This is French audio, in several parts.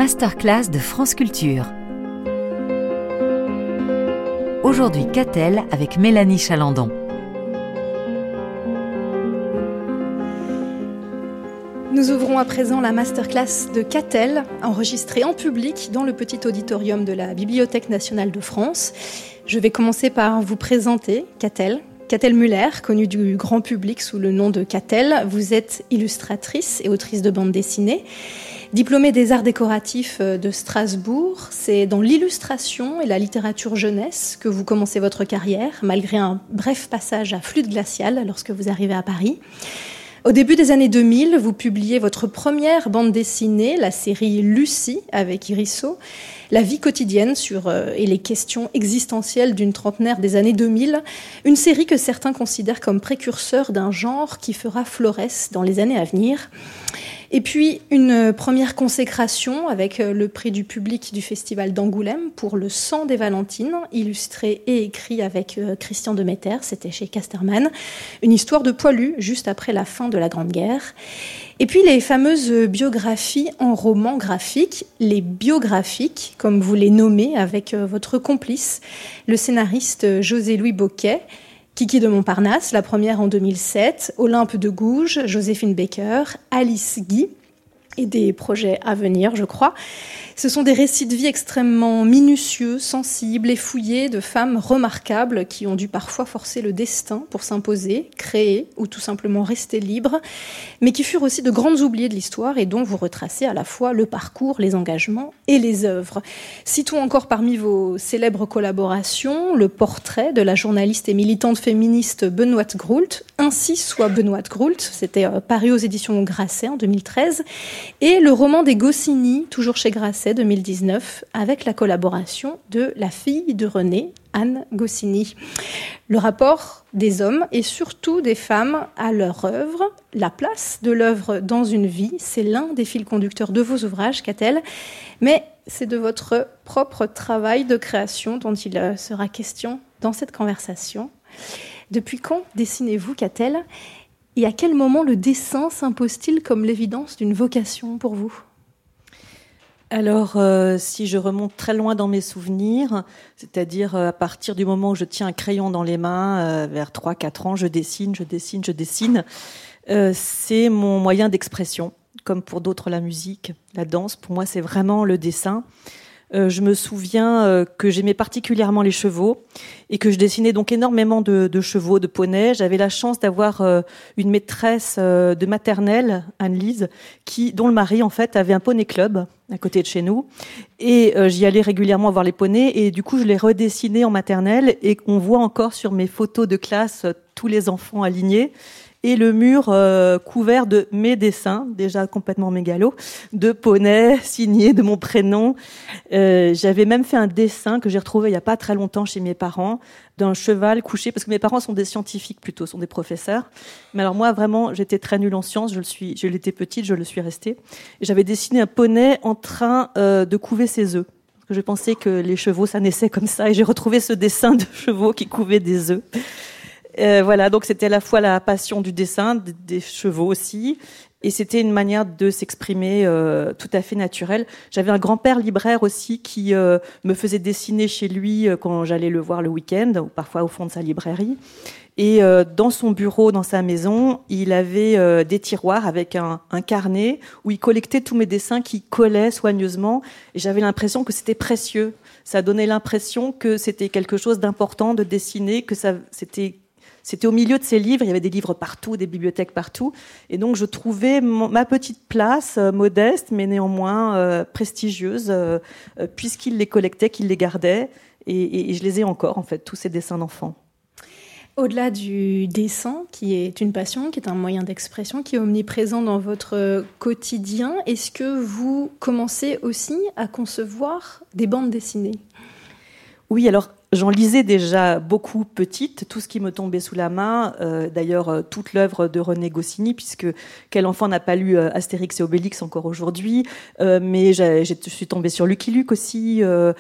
masterclass de France Culture. Aujourd'hui, Catel avec Mélanie Chalandon. Nous ouvrons à présent la masterclass de Catel, enregistrée en public dans le petit auditorium de la Bibliothèque nationale de France. Je vais commencer par vous présenter Catel. Catel Müller, connue du grand public sous le nom de Catel. Vous êtes illustratrice et autrice de bande dessinée. Diplômée des arts décoratifs de Strasbourg, c'est dans l'illustration et la littérature jeunesse que vous commencez votre carrière, malgré un bref passage à Flûte glaciale lorsque vous arrivez à Paris. Au début des années 2000, vous publiez votre première bande dessinée, la série Lucie avec Irisso, la vie quotidienne et les questions existentielles d'une trentenaire des années 2000, une série que certains considèrent comme précurseur d'un genre qui fera florès dans les années à venir. Et puis une première consécration avec le prix du public du Festival d'Angoulême pour Le sang des Valentines, illustré et écrit avec Christian Demeter, c'était chez Casterman, une histoire de poilu juste après la fin de la Grande Guerre. Et puis les fameuses biographies en roman graphique, les biographiques, comme vous les nommez avec votre complice, le scénariste José-Louis Bocquet, Kiki de Montparnasse, la première en 2007, Olympe de Gouges, Joséphine Baker, Alice Guy et des projets à venir, je crois. Ce sont des récits de vie extrêmement minutieux, sensibles et fouillés de femmes remarquables qui ont dû parfois forcer le destin pour s'imposer, créer ou tout simplement rester libres, mais qui furent aussi de grandes oubliées de l'histoire et dont vous retracez à la fois le parcours, les engagements et les œuvres. Citons encore parmi vos célèbres collaborations le portrait de la journaliste et militante féministe Benoît Groult, Ainsi soit Benoît Groult, c'était paru aux éditions Grasset en 2013, et le roman des Goscinny, toujours chez Grasset, 2019, avec la collaboration de la fille de René, Anne Goscinny. Le rapport des hommes et surtout des femmes à leur œuvre, la place de l'œuvre dans une vie, c'est l'un des fils conducteurs de vos ouvrages, Catel, mais c'est de votre propre travail de création dont il sera question dans cette conversation. Depuis quand dessinez-vous, Catel ? Et à quel moment le dessin s'impose-t-il comme l'évidence d'une vocation pour vous ? Alors, si je remonte très loin dans mes souvenirs, c'est-à-dire à partir du moment où je tiens un crayon dans les mains, vers 3-4 ans, je dessine. C'est mon moyen d'expression, comme pour d'autres la musique, la danse. Pour moi, c'est vraiment le dessin. Je me souviens que j'aimais particulièrement les chevaux et que je dessinais donc énormément de chevaux, de poneys. J'avais la chance d'avoir une maîtresse de maternelle, Anne-Lise, dont le mari en fait avait un poney club à côté de chez nous, et j'y allais régulièrement voir les poneys, et du coup je les redessinais en maternelle, et on voit encore sur mes photos de classe tous les enfants alignés. Et le mur couvert de mes dessins, déjà complètement mégalo, de poneys signés de mon prénom. J'avais même fait un dessin que j'ai retrouvé il n'y a pas très longtemps chez mes parents, d'un cheval couché, parce que mes parents sont des scientifiques plutôt, sont des professeurs. Mais alors moi, vraiment, j'étais très nulle en sciences, je l'étais petite, je le suis restée. Et j'avais dessiné un poney en train de couver ses œufs. Parce que je pensais que les chevaux, ça naissait comme ça, et j'ai retrouvé ce dessin de chevaux qui couvaient des œufs. Voilà, donc c'était à la fois la passion du dessin, des chevaux aussi, et c'était une manière de s'exprimer tout à fait naturelle. J'avais un grand-père libraire aussi qui me faisait dessiner chez lui quand j'allais le voir le week-end, ou parfois au fond de sa librairie. Et dans son bureau, dans sa maison, il avait des tiroirs avec un carnet où il collectait tous mes dessins qui collaient soigneusement, et j'avais l'impression que c'était précieux. Ça donnait l'impression que c'était quelque chose d'important de dessiner, que c'était au milieu de ces livres, il y avait des livres partout, des bibliothèques partout, et donc je trouvais ma petite place, modeste, mais néanmoins prestigieuse, puisqu'il les collectait, qu'il les gardait, et je les ai encore, en fait, tous ces dessins d'enfants. Au-delà du dessin, qui est une passion, qui est un moyen d'expression, qui est omniprésent dans votre quotidien, est-ce que vous commencez aussi à concevoir des bandes dessinées ? Oui, alors j'en lisais déjà beaucoup petite, tout ce qui me tombait sous la main. D'ailleurs, toute l'œuvre de René Goscinny, puisque quel enfant n'a pas lu Astérix et Obélix encore aujourd'hui. Mais je suis tombée sur Lucky Luke aussi,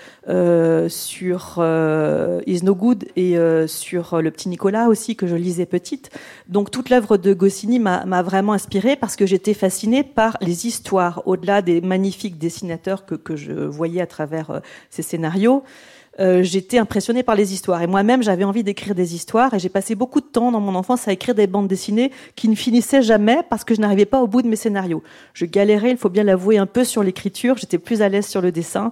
sur Is No Good et sur Le Petit Nicolas aussi, que je lisais petite. Donc toute l'œuvre de Goscinny m'a vraiment inspirée parce que j'étais fascinée par les histoires, au-delà des magnifiques dessinateurs que je voyais à travers ces scénarios. J'étais impressionnée par les histoires et moi-même j'avais envie d'écrire des histoires et j'ai passé beaucoup de temps dans mon enfance à écrire des bandes dessinées qui ne finissaient jamais parce que je n'arrivais pas au bout de mes scénarios. Je galérais, il faut bien l'avouer, un peu sur l'écriture, j'étais plus à l'aise sur le dessin.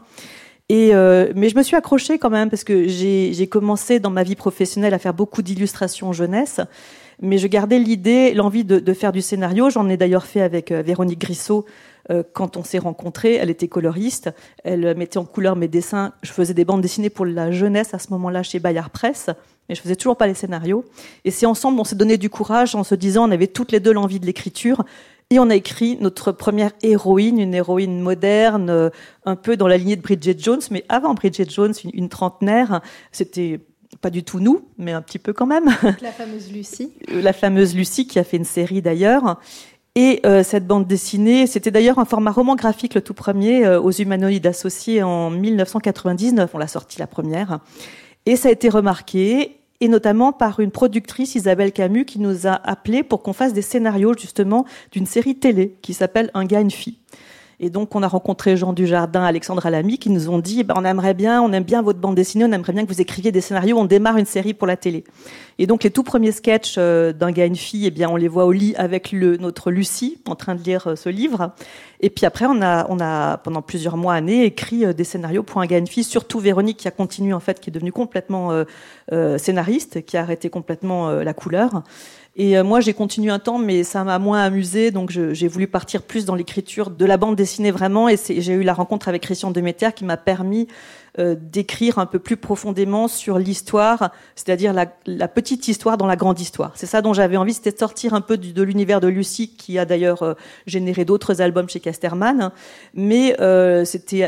Mais je me suis accrochée quand même parce que j'ai commencé dans ma vie professionnelle à faire beaucoup d'illustrations jeunesse, mais je gardais l'envie de faire du scénario. J'en ai d'ailleurs fait avec Véronique Grissot. Quand on s'est rencontrés, elle était coloriste, elle mettait en couleur mes dessins. Je faisais des bandes dessinées pour la jeunesse à ce moment-là chez Bayard Presse, mais je faisais toujours pas les scénarios. Et c'est ensemble, on s'est donné du courage en se disant, on avait toutes les deux l'envie de l'écriture, et on a écrit notre première héroïne, une héroïne moderne, un peu dans la lignée de Bridget Jones, mais avant Bridget Jones, une trentenaire. C'était pas du tout nous, mais un petit peu quand même. La fameuse Lucie. La fameuse Lucie qui a fait une série d'ailleurs. Et cette bande dessinée, c'était d'ailleurs un format roman graphique, le tout premier, aux Humanoïdes Associés en 1999. On l'a sorti la première. Et ça a été remarqué, et notamment par une productrice, Isabelle Camus, qui nous a appelés pour qu'on fasse des scénarios justement d'une série télé qui s'appelle Un gars, une fille. Et donc, on a rencontré Jean Dujardin, Alexandre Alamy, qui nous ont dit, on aime bien votre bande dessinée, on aimerait bien que vous écriviez des scénarios, on démarre une série pour la télé. Et donc, les tout premiers sketchs d'Un gars, une fille, on les voit au lit avec notre Lucie, en train de lire ce livre. Et puis après, on a pendant plusieurs mois, années, écrit des scénarios pour Un gars, une fille, surtout Véronique, qui a continué, en fait, qui est devenue complètement scénariste, qui a arrêté complètement la couleur. Et moi, j'ai continué un temps, mais ça m'a moins amusé, donc j'ai voulu partir plus dans l'écriture de la bande dessinée vraiment, et j'ai eu la rencontre avec Christian Demeter qui m'a permis d'écrire un peu plus profondément sur l'histoire, c'est-à-dire la petite histoire dans la grande histoire. C'est ça dont j'avais envie, c'était de sortir un peu de l'univers de Lucie, qui a d'ailleurs généré d'autres albums chez Casterman, mais c'était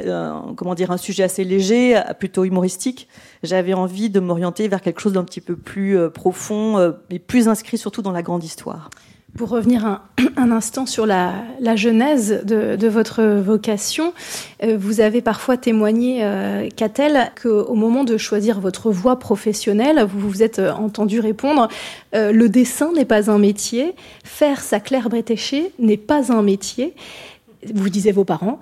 un sujet assez léger, plutôt humoristique. J'avais envie de m'orienter vers quelque chose d'un petit peu plus profond et plus inscrit surtout dans la grande histoire. Pour revenir un instant sur la genèse de votre vocation, vous avez parfois témoigné, Catel, qu'au moment de choisir votre voie professionnelle, vous vous êtes entendu répondre « Le dessin n'est pas un métier, faire sa Claire Bretéché n'est pas un métier », vous disiez vos parents.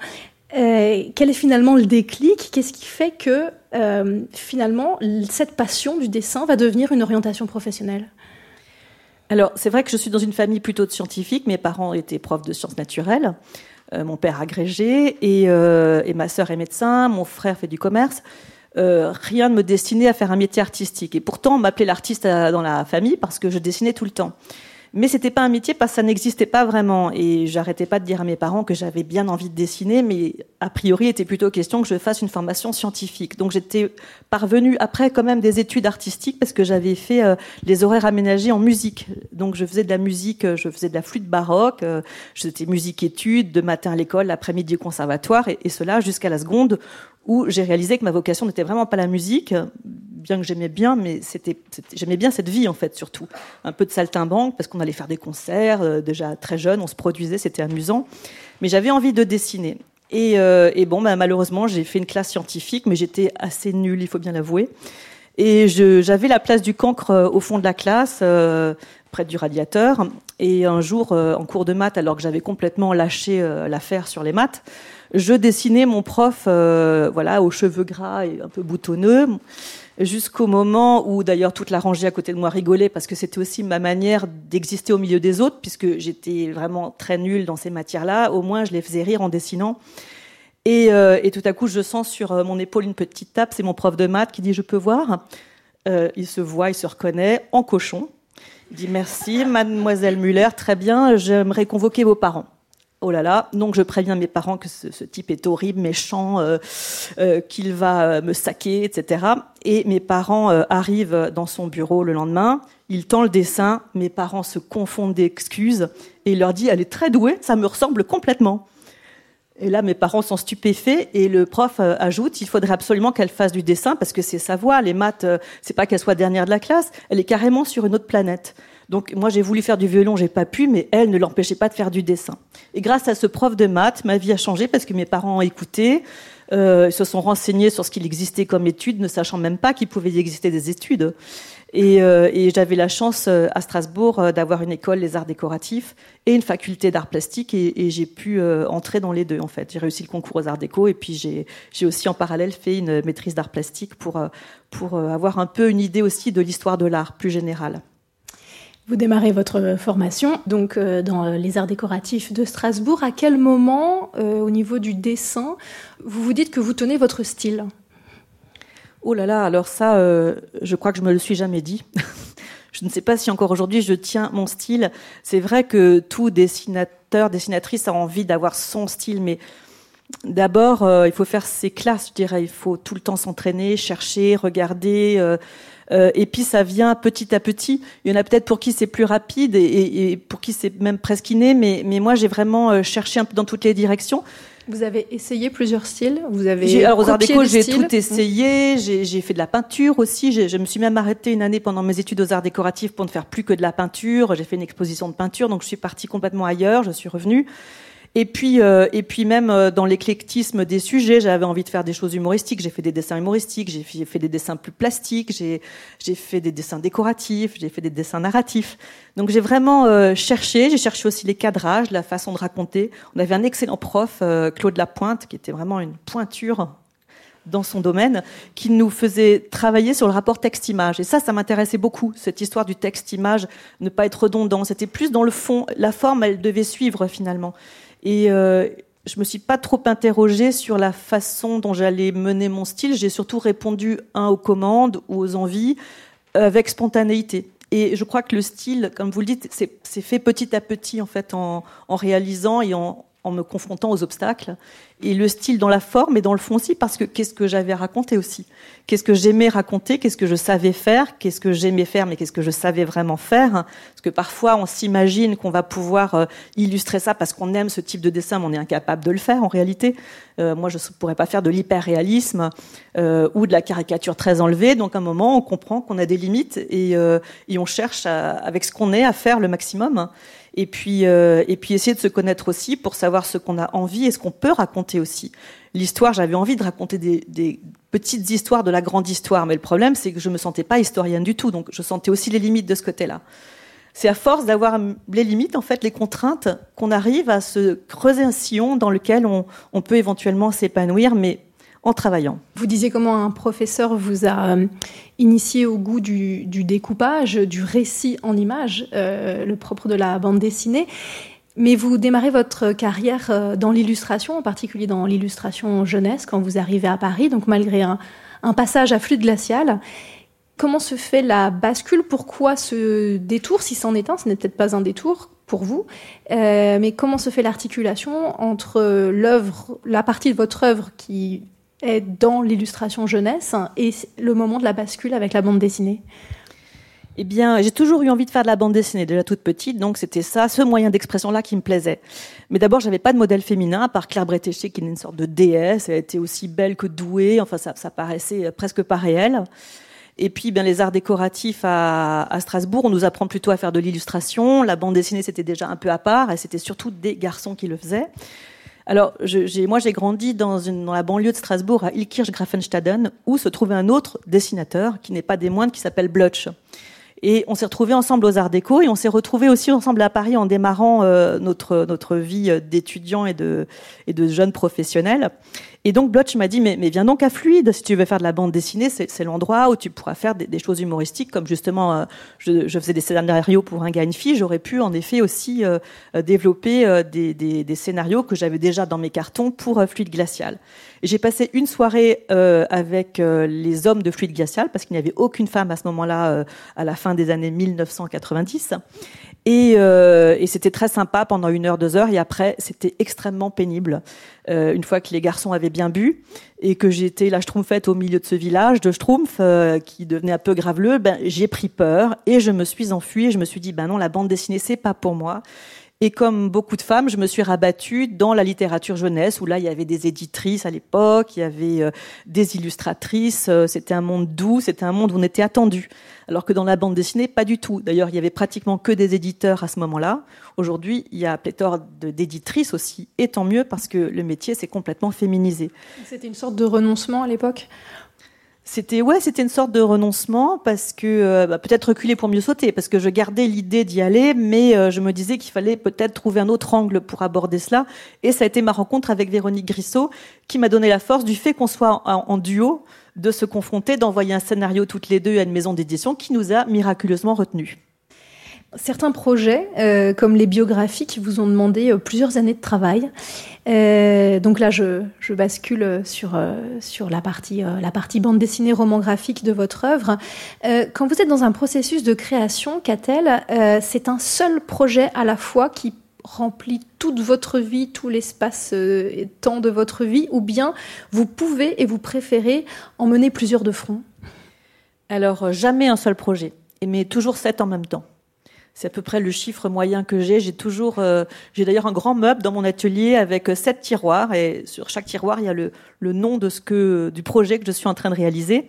Quel est finalement le déclic ? Qu'est-ce qui fait que finalement cette passion du dessin va devenir une orientation professionnelle ? Alors, c'est vrai que je suis dans une famille plutôt de scientifiques. Mes parents étaient profs de sciences naturelles. Mon père agrégé et ma sœur est médecin. Mon frère fait du commerce. Rien ne me destinait à faire un métier artistique. Et pourtant, on m'appelait l'artiste dans la famille parce que je dessinais tout le temps. Mais c'était pas un métier parce que ça n'existait pas vraiment. Et j'arrêtais pas de dire à mes parents que j'avais bien envie de dessiner, mais a priori, il était plutôt question que je fasse une formation scientifique. Donc j'étais parvenue après quand même des études artistiques parce que j'avais fait les horaires aménagés en musique. Donc je faisais de la musique, je faisais de la flûte baroque, j'étais musique-études, de matin à l'école, l'après-midi au conservatoire, et cela jusqu'à la seconde où j'ai réalisé que ma vocation n'était vraiment pas la musique, bien que j'aimais bien, mais j'aimais bien cette vie en fait, surtout un peu de saltimbanque parce qu'on allait faire des concerts déjà très jeune, on se produisait, c'était amusant, mais j'avais envie de dessiner. Et malheureusement, j'ai fait une classe scientifique, mais j'étais assez nulle, il faut bien l'avouer. Et j'avais la place du cancre au fond de la classe, près du radiateur. Et un jour, en cours de maths, alors que j'avais complètement lâché l'affaire sur les maths, je dessinais mon prof, aux cheveux gras et un peu boutonneux, jusqu'au moment où d'ailleurs toute la rangée à côté de moi rigolait parce que c'était aussi ma manière d'exister au milieu des autres, puisque j'étais vraiment très nulle dans ces matières-là. Au moins, je les faisais rire en dessinant. Et tout à coup, je sens sur mon épaule une petite tape. C'est mon prof de maths qui dit « Je peux voir ?» Il se voit, il se reconnaît en cochon. Il dit « Merci, mademoiselle Muller, très bien, j'aimerais convoquer vos parents. » Oh là là, donc je préviens mes parents que ce type est horrible, méchant, qu'il va me saquer, etc. Et mes parents arrivent dans son bureau le lendemain, il tend le dessin, mes parents se confondent d'excuses et il leur dit « Elle est très douée, ça me ressemble complètement. » Et là, mes parents sont stupéfaits et le prof ajoute, il faudrait absolument qu'elle fasse du dessin parce que c'est sa voie. Les maths, c'est pas qu'elle soit dernière de la classe, elle est carrément sur une autre planète. Donc moi, j'ai voulu faire du violon, j'ai pas pu, mais elle ne l'empêchait pas de faire du dessin. Et grâce à ce prof de maths, ma vie a changé parce que mes parents ont écouté, se sont renseignés sur ce qu'il existait comme études, ne sachant même pas qu'il pouvait y exister des études. Et j'avais la chance à Strasbourg d'avoir une école des arts décoratifs et une faculté d'art plastique et j'ai pu entrer dans les deux en fait. J'ai réussi le concours aux arts déco et puis j'ai aussi en parallèle fait une maîtrise d'art plastique pour avoir un peu une idée aussi de l'histoire de l'art plus générale. Vous démarrez votre formation donc dans les arts décoratifs de Strasbourg. À quel moment, au niveau du dessin, vous vous dites que vous tenez votre style ? Oh là là, alors ça, je crois que je me le suis jamais dit. Je ne sais pas si encore aujourd'hui je tiens mon style. C'est vrai que tout dessinateur, dessinatrice a envie d'avoir son style, mais d'abord, il faut faire ses classes, je dirais. Il faut tout le temps s'entraîner, chercher, regarder. Et puis ça vient petit à petit. Il y en a peut-être pour qui c'est plus rapide et pour qui c'est même presque inné, mais moi j'ai vraiment cherché un peu dans toutes les directions. Vous avez essayé plusieurs styles. Vous avez alors aux arts déco, j'ai styles. tout essayé. J'ai fait de la peinture aussi. Je me suis même arrêtée une année pendant mes études aux arts décoratifs pour ne faire plus que de la peinture. J'ai fait une exposition de peinture, donc je suis partie complètement ailleurs. Je suis revenue. Et puis même dans l'éclectisme des sujets, j'avais envie de faire des choses humoristiques. J'ai fait des dessins humoristiques, j'ai fait des dessins plus plastiques, j'ai fait des dessins décoratifs, j'ai fait des dessins narratifs. Donc j'ai vraiment cherché. J'ai cherché aussi les cadrages, la façon de raconter. On avait un excellent prof, Claude Lapointe, qui était vraiment une pointure dans son domaine, qui nous faisait travailler sur le rapport texte-image. Et ça m'intéressait beaucoup, cette histoire du texte-image, ne pas être redondant. C'était plus dans le fond. La forme, elle devait suivre finalement. Et je me suis pas trop interrogée sur la façon dont j'allais mener mon style. J'ai surtout répondu aux commandes ou aux envies avec spontanéité. Et je crois que le style, comme vous le dites, c'est fait petit à petit en fait, en réalisant et en me confrontant aux obstacles. Et le style dans la forme et dans le fond aussi, parce que qu'est-ce que j'avais raconté aussi ? Qu'est-ce que j'aimais raconter ? Qu'est-ce que je savais faire ? Qu'est-ce que j'aimais faire, mais qu'est-ce que je savais vraiment faire ? Parce que parfois, on s'imagine qu'on va pouvoir illustrer ça parce qu'on aime ce type de dessin, mais on est incapable de le faire en réalité. Moi, je ne pourrais pas faire de l'hyper-réalisme ou de la caricature très enlevée. Donc, à un moment, on comprend qu'on a des limites et on cherche, avec ce qu'on est, à faire le maximum. Et puis essayer de se connaître aussi pour savoir ce qu'on a envie et ce qu'on peut raconter aussi. L'histoire, j'avais envie de raconter des petites histoires de la grande histoire, mais le problème, c'est que je me sentais pas historienne du tout, donc je sentais aussi les limites de ce côté-là. C'est à force d'avoir les limites, en fait, les contraintes, qu'on arrive à se creuser un sillon dans lequel on peut éventuellement s'épanouir, mais en travaillant. Vous disiez comment un professeur vous a initié au goût du découpage, du récit en images, le propre de la bande dessinée. Mais vous démarrez votre carrière dans l'illustration, en particulier dans l'illustration jeunesse, quand vous arrivez à Paris, donc malgré un passage à Fluide Glacial. Comment se fait la bascule ? Pourquoi ce détour ? Si c'en est un, ce n'est peut-être pas un détour pour vous, mais comment se fait l'articulation entre l'œuvre, la partie de votre œuvre qui est dans l'illustration jeunesse et le moment de la bascule avec la bande dessinée ? Eh bien, j'ai toujours eu envie de faire de la bande dessinée, déjà toute petite, donc c'était ça, ce moyen d'expression-là qui me plaisait. Mais d'abord, j'avais pas de modèle féminin, à part Claire Bretéché, qui est une sorte de déesse, elle était aussi belle que douée, enfin ça paraissait presque pas réel. Et puis, bien, les arts décoratifs à Strasbourg, on nous apprend plutôt à faire de l'illustration, la bande dessinée c'était déjà un peu à part, et c'était surtout des garçons qui le faisaient. Alors, moi, j'ai grandi dans la banlieue de Strasbourg, à Illkirch-Grafenstaden, où se trouvait un autre dessinateur, qui n'est pas des moindres, qui s'appelle Blutch. Et on s'est retrouvés ensemble aux Arts Déco et on s'est retrouvés aussi ensemble à Paris en démarrant notre vie d'étudiants et de jeunes professionnels. Et donc Blotch m'a dit mais viens donc à Fluide si tu veux faire de la bande dessinée, c'est l'endroit où tu pourras faire des choses humoristiques comme justement je faisais des scénarios pour Un gars une fille, j'aurais pu en effet aussi développer des scénarios que j'avais déjà dans mes cartons pour Fluide Glacial. Et j'ai passé une soirée avec les hommes de Fluide Glacial parce qu'il n'y avait aucune femme à ce moment-là à la fin des années 1990. Et c'était très sympa pendant 1 heure, 2 heures. Et après, c'était extrêmement pénible. Une fois que les garçons avaient bien bu et que j'étais la schtroumpfette au milieu de ce village de schtroumpfs qui devenait un peu graveleux, j'ai pris peur et je me suis enfuie. Et je me suis dit, non, la bande dessinée, c'est pas pour moi. Et comme beaucoup de femmes, je me suis rabattue dans la littérature jeunesse, où là, il y avait des éditrices à l'époque, il y avait des illustratrices, c'était un monde doux, c'était un monde où on était attendu. Alors que dans la bande dessinée, pas du tout. D'ailleurs, il y avait pratiquement que des éditeurs à ce moment-là. Aujourd'hui, il y a pléthore d'éditrices aussi, et tant mieux, parce que le métier s'est complètement féminisé. C'était une sorte de renoncement à l'époque ? C'était une sorte de renoncement parce que peut-être reculer pour mieux sauter, parce que je gardais l'idée d'y aller, mais je me disais qu'il fallait peut-être trouver un autre angle pour aborder cela. Et ça a été ma rencontre avec Véronique Grissot qui m'a donné la force du fait qu'on soit en duo, de se confronter, d'envoyer un scénario toutes les deux à une maison d'édition qui nous a miraculeusement retenus. Certains projets, comme les biographies, qui vous ont demandé plusieurs années de travail. Donc là, je bascule sur la partie bande dessinée, roman graphique de votre œuvre. Quand vous êtes dans un processus de création, Catel, c'est un seul projet à la fois qui remplit toute votre vie, tout l'espace et temps de votre vie, ou bien vous pouvez et vous préférez en mener plusieurs de front ? Alors, jamais un seul projet, mais toujours 7 en même temps. C'est à peu près le chiffre moyen que j'ai. J'ai d'ailleurs un grand meuble dans mon atelier avec 7 tiroirs, et sur chaque tiroir, il y a le nom du projet que je suis en train de réaliser.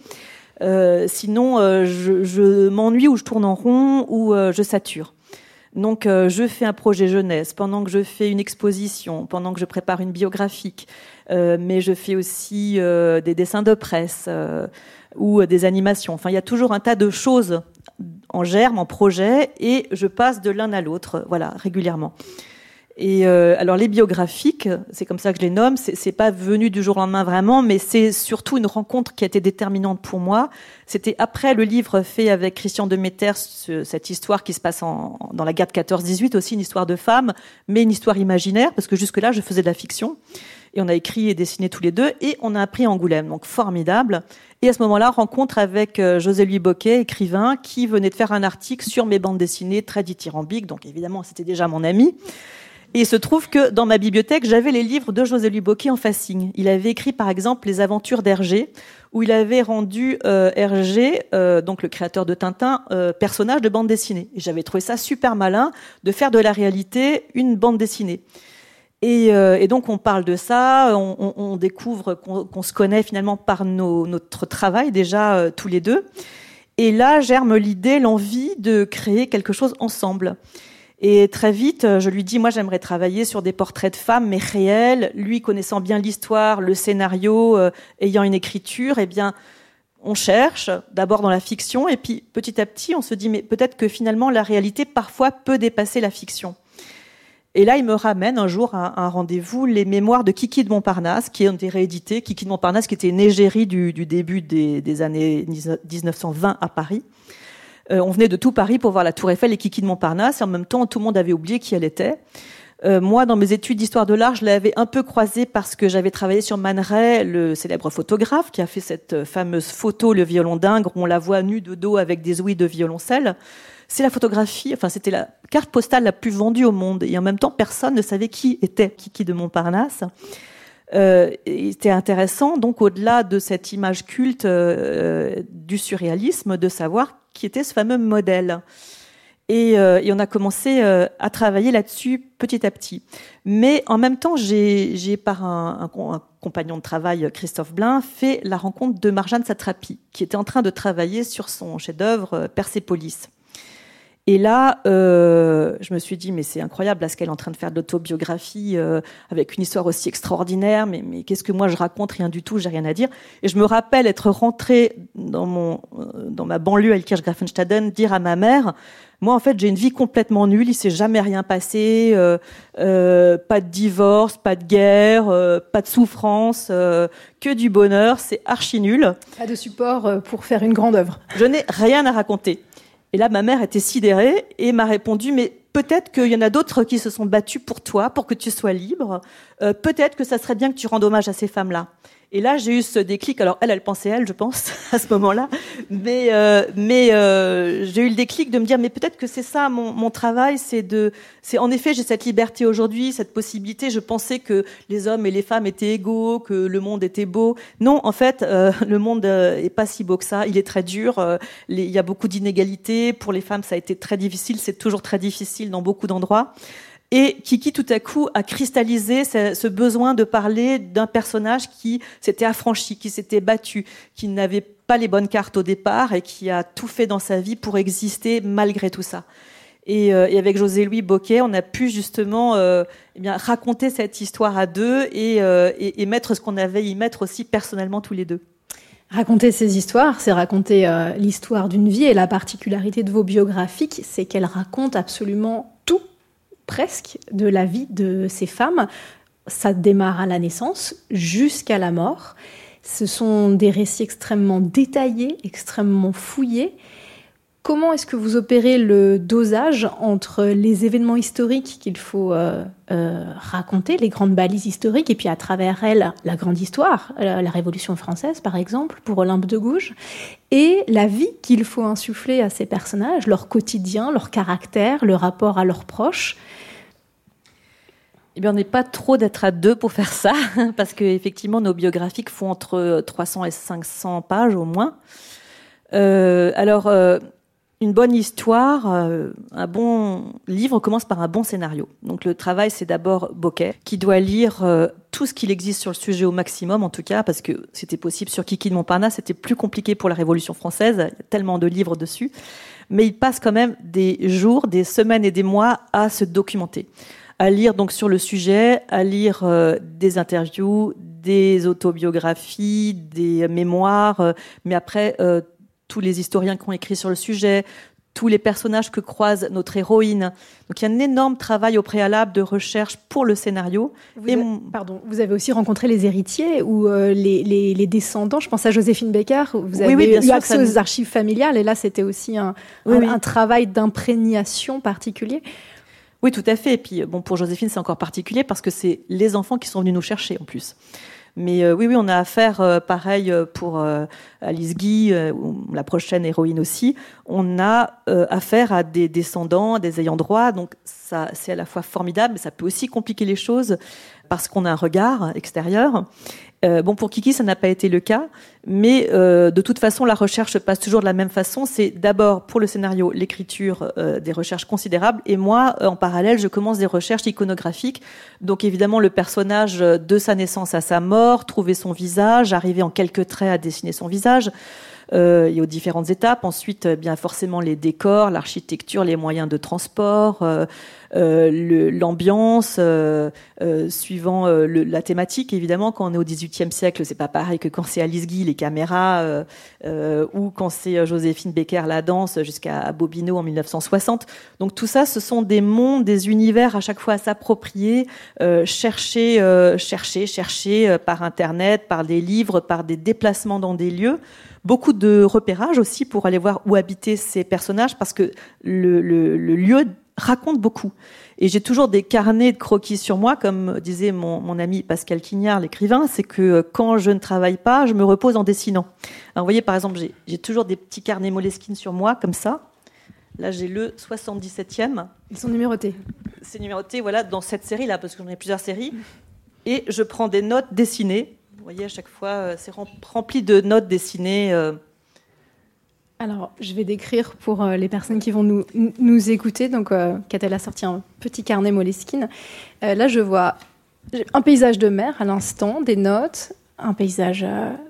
Sinon, je m'ennuie ou je tourne en rond ou je sature. Donc, je fais un projet jeunesse pendant que je fais une exposition, pendant que je prépare une biographique, mais je fais aussi des dessins de presse ou des animations. Enfin, il y a toujours un tas de choses en germe, en projet, et je passe de l'un à l'autre, voilà, régulièrement. Et alors les biographiques, c'est comme ça que je les nomme, c'est pas venu du jour au lendemain vraiment, mais c'est surtout une rencontre qui a été déterminante pour moi. C'était après le livre fait avec Christian Demeter, cette histoire qui se passe dans la guerre de 14-18, aussi une histoire de femme, mais une histoire imaginaire, parce que jusque-là, je faisais de la fiction. Et on a écrit et dessiné tous les deux, et on a un prix Angoulême, donc formidable. Et à ce moment-là, rencontre avec José-Louis Bocquet, écrivain, qui venait de faire un article sur mes bandes dessinées très dithyrambiques, donc évidemment, c'était déjà mon ami. Et il se trouve que dans ma bibliothèque, j'avais les livres de José-Louis Bocquet en facing. Il avait écrit, par exemple, Les Aventures d'Hergé, où il avait rendu Hergé, donc le créateur de Tintin, personnage de bande dessinée. Et j'avais trouvé ça super malin de faire de la réalité une bande dessinée. Et donc on parle de ça, on découvre qu'on se connaît finalement par notre travail déjà tous les deux. Et là germe l'idée, l'envie de créer quelque chose ensemble. Et très vite, je lui dis, moi j'aimerais travailler sur des portraits de femmes, mais réels. Lui connaissant bien l'histoire, le scénario, ayant une écriture, eh bien on cherche d'abord dans la fiction, et puis petit à petit on se dit, mais peut-être que finalement la réalité parfois peut dépasser la fiction. Et là, il me ramène un jour à un rendez-vous les mémoires de Kiki de Montparnasse, qui ont été rééditées. Kiki de Montparnasse, qui était une égérie du début des années 1920 à Paris. On venait de tout Paris pour voir la Tour Eiffel et Kiki de Montparnasse, et en même temps, tout le monde avait oublié qui elle était. Moi, dans mes études d'histoire de l'art, je l'avais un peu croisée parce que j'avais travaillé sur Man Ray, le célèbre photographe, qui a fait cette fameuse photo, le violon d'Ingres, où on la voit nue de dos avec des ouïes de violoncelle. C'est la photographie, enfin c'était la carte postale la plus vendue au monde, et en même temps personne ne savait qui était Kiki de Montparnasse. C'était intéressant, donc au-delà de cette image culte du surréalisme, de savoir qui était ce fameux modèle. Et on a commencé à travailler là-dessus petit à petit. Mais en même temps, j'ai par un compagnon de travail, Christophe Blain, fait la rencontre de Marjane Satrapi, qui était en train de travailler sur son chef-d'œuvre Persépolis. Et là, je me suis dit, mais c'est incroyable, là, ce qu'elle est en train de faire de l'autobiographie, avec une histoire aussi extraordinaire, mais qu'est-ce que moi je raconte? Rien du tout, j'ai rien à dire. Et je me rappelle être rentrée dans ma banlieue à Elkirch-Grafenstaden, dire à ma mère, moi, en fait, j'ai une vie complètement nulle, il s'est jamais rien passé, pas de divorce, pas de guerre, pas de souffrance, que du bonheur, c'est archi nul. Pas de support pour faire une grande œuvre. Je n'ai rien à raconter. Et là, ma mère était sidérée et m'a répondu, mais peut-être qu'il y en a d'autres qui se sont battus pour toi, pour que tu sois libre. Peut-être que ça serait bien que tu rendes hommage à ces femmes-là. Et là, j'ai eu ce déclic. Alors, elle pensait elle, je pense, à ce moment-là. Mais j'ai eu le déclic de me dire, mais peut-être que c'est ça mon travail, c'est en effet, j'ai cette liberté aujourd'hui, cette possibilité. Je pensais que les hommes et les femmes étaient égaux, que le monde était beau. Non, en fait, le monde est pas si beau que ça. Il est très dur. Il y a beaucoup d'inégalités. Pour les femmes, ça a été très difficile. C'est toujours très difficile dans beaucoup d'endroits. Et Kiki, tout à coup, a cristallisé ce besoin de parler d'un personnage qui s'était affranchi, qui s'était battu, qui n'avait pas les bonnes cartes au départ et qui a tout fait dans sa vie pour exister malgré tout ça. Et avec José-Louis Bocquet, on a pu justement raconter cette histoire à deux et mettre ce qu'on avait à y mettre aussi personnellement tous les deux. Raconter ces histoires, c'est raconter l'histoire d'une vie, et la particularité de vos biographiques, c'est qu'elles racontent absolument tout, presque, de la vie de ces femmes. Ça démarre à la naissance jusqu'à la mort. Ce sont des récits extrêmement détaillés, extrêmement fouillés. Comment est-ce que vous opérez le dosage entre les événements historiques qu'il faut raconter, les grandes balises historiques, et puis à travers elles, la grande histoire, la Révolution française par exemple, pour Olympe de Gouges, et la vie qu'il faut insuffler à ces personnages, leur quotidien, leur caractère, le rapport à leurs proches? Eh bien, on n'est pas trop d'être à deux pour faire ça, parce qu'effectivement, nos biographiques font entre 300 et 500 pages au moins. Une bonne histoire, un bon livre commence par un bon scénario. Donc le travail, c'est d'abord Bocquet, qui doit lire tout ce qu'il existe sur le sujet au maximum, en tout cas, parce que c'était possible sur Kiki de Montparnasse, c'était plus compliqué pour la Révolution française, il y a tellement de livres dessus. Mais il passe quand même des jours, des semaines et des mois à se documenter, à lire donc sur le sujet, à lire des interviews, des autobiographies, des mémoires, mais après tous les historiens qui ont écrit sur le sujet, tous les personnages que croise notre héroïne. Donc il y a un énorme travail au préalable de recherche pour le scénario. Vous avez aussi rencontré les héritiers ou les descendants. Je pense à Joséphine Baker. Vous avez eu accès aux archives familiales, et là c'était aussi un travail d'imprégnation particulier. Oui, tout à fait. Et puis pour Joséphine, c'est encore particulier parce que c'est les enfants qui sont venus nous chercher en plus. Mais oui, on a affaire, pareil pour Alice Guy, la prochaine héroïne aussi. On a affaire à des descendants, des ayants droit. Donc ça, c'est à la fois formidable, mais ça peut aussi compliquer les choses parce qu'on a un regard extérieur. Pour Kiki, ça n'a pas été le cas, mais de toute façon, la recherche se passe toujours de la même façon. C'est d'abord, pour le scénario, l'écriture, des recherches considérables, et moi, en parallèle, je commence des recherches iconographiques. Donc évidemment, le personnage de sa naissance à sa mort, trouver son visage, arriver en quelques traits à dessiner son visage, et aux différentes étapes. Ensuite, bien forcément, les décors, l'architecture, les moyens de transport, l'ambiance, suivant la thématique. Évidemment, quand on est au XVIIIe siècle, c'est pas pareil que quand c'est Alice Guy, les caméras, ou quand c'est Joséphine Baker, la danse, jusqu'à Bobino en 1960. Donc tout ça, ce sont des mondes, des univers à chaque fois à s'approprier, chercher par Internet, par des livres, par des déplacements dans des lieux. Beaucoup de repérage aussi pour aller voir où habitaient ces personnages, parce que le lieu raconte beaucoup. Et j'ai toujours des carnets de croquis sur moi, comme disait mon ami Pascal Quignard, l'écrivain, c'est que quand je ne travaille pas, je me repose en dessinant. Alors vous voyez, par exemple, j'ai toujours des petits carnets Moleskine sur moi, comme ça. Là, j'ai le 77e. Ils sont numérotés. C'est numéroté, voilà, dans cette série-là, parce que j'en ai plusieurs séries. Et je prends des notes dessinées. Vous voyez, à chaque fois, c'est rempli de notes dessinées. Alors, je vais décrire pour les personnes qui vont nous écouter. Donc, Catel a sorti un petit carnet Moleskine. Là, je vois un paysage de mer à l'instant, des notes, un paysage,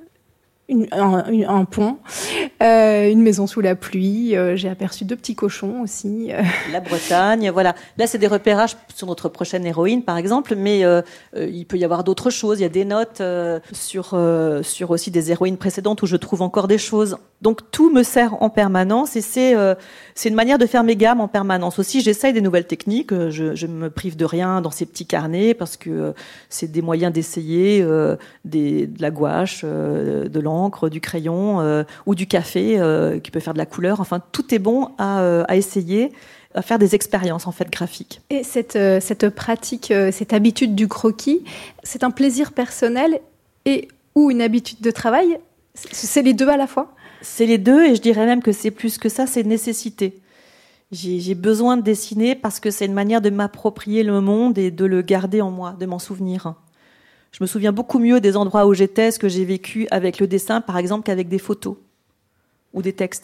un pont, une maison sous la pluie. J'ai aperçu 2 petits cochons aussi. La Bretagne, voilà. Là, c'est des repérages sur notre prochaine héroïne, par exemple, mais il peut y avoir d'autres choses. Il y a des notes sur aussi des héroïnes précédentes où je trouve encore des choses. Donc, tout me sert en permanence, et c'est une manière de faire mes gammes en permanence. Aussi, j'essaye des nouvelles techniques. Je me prive de rien dans ces petits carnets parce que c'est des moyens d'essayer de la gouache, de l'encre, du crayon ou du café qui peut faire de la couleur. Enfin, tout est bon à essayer, à faire des expériences en fait graphiques. Et cette pratique, cette habitude du croquis, c'est un plaisir personnel ou une habitude de travail? C'est les deux à la fois? C'est les deux, et je dirais même que c'est plus que ça, c'est une nécessité. J'ai besoin de dessiner parce que c'est une manière de m'approprier le monde et de le garder en moi, de m'en souvenir. Je me souviens beaucoup mieux des endroits où j'étais, ce que j'ai vécu avec le dessin, par exemple, qu'avec des photos ou des textes.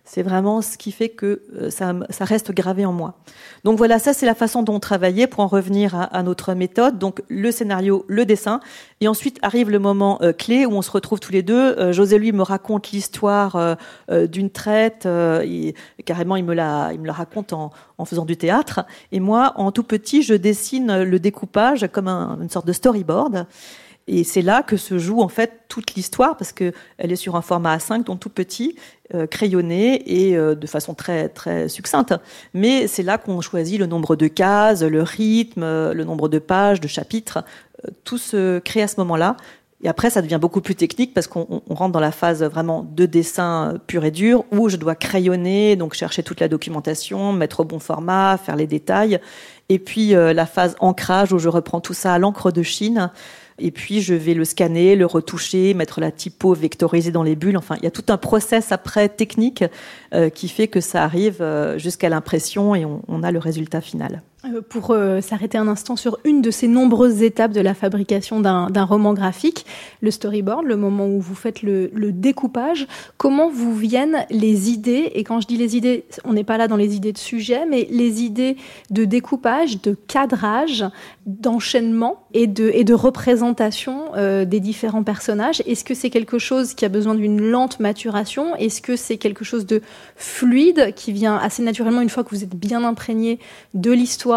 C'est vraiment ce qui fait que ça reste gravé en moi. Donc voilà, ça c'est la façon dont on travaillait pour en revenir à notre méthode. Donc le scénario, le dessin. Et ensuite arrive le moment clé où on se retrouve tous les deux. José, lui, me raconte l'histoire d'une traite. Carrément, il me la raconte en faisant du théâtre. Et moi, en tout petit, je dessine le découpage comme une sorte de storyboard. Et c'est là que se joue en fait toute l'histoire, parce qu'elle est sur un format A5, donc tout petit, crayonné et de façon très, très succincte. Mais c'est là qu'on choisit le nombre de cases, le rythme, le nombre de pages, de chapitres. Tout se crée à ce moment-là. Et après, ça devient beaucoup plus technique parce qu'on rentre dans la phase vraiment de dessin pur et dur, où je dois crayonner, donc chercher toute la documentation, mettre au bon format, faire les détails. Et puis la phase ancrage, où je reprends tout ça à l'encre de Chine. Et puis, je vais le scanner, le retoucher, mettre la typo vectorisée dans les bulles. Enfin, il y a tout un process après technique qui fait que ça arrive jusqu'à l'impression et on a le résultat final. Pour s'arrêter un instant sur une de ces nombreuses étapes de la fabrication d'un roman graphique, le storyboard, le moment où vous faites le découpage, comment vous viennent les idées? Et quand je dis les idées, on n'est pas là dans les idées de sujet, mais les idées de découpage, de cadrage, d'enchaînement et de représentation des différents personnages. Est-ce que c'est quelque chose qui a besoin d'une lente maturation? Est-ce que c'est quelque chose de fluide qui vient assez naturellement une fois que vous êtes bien imprégné de l'histoire,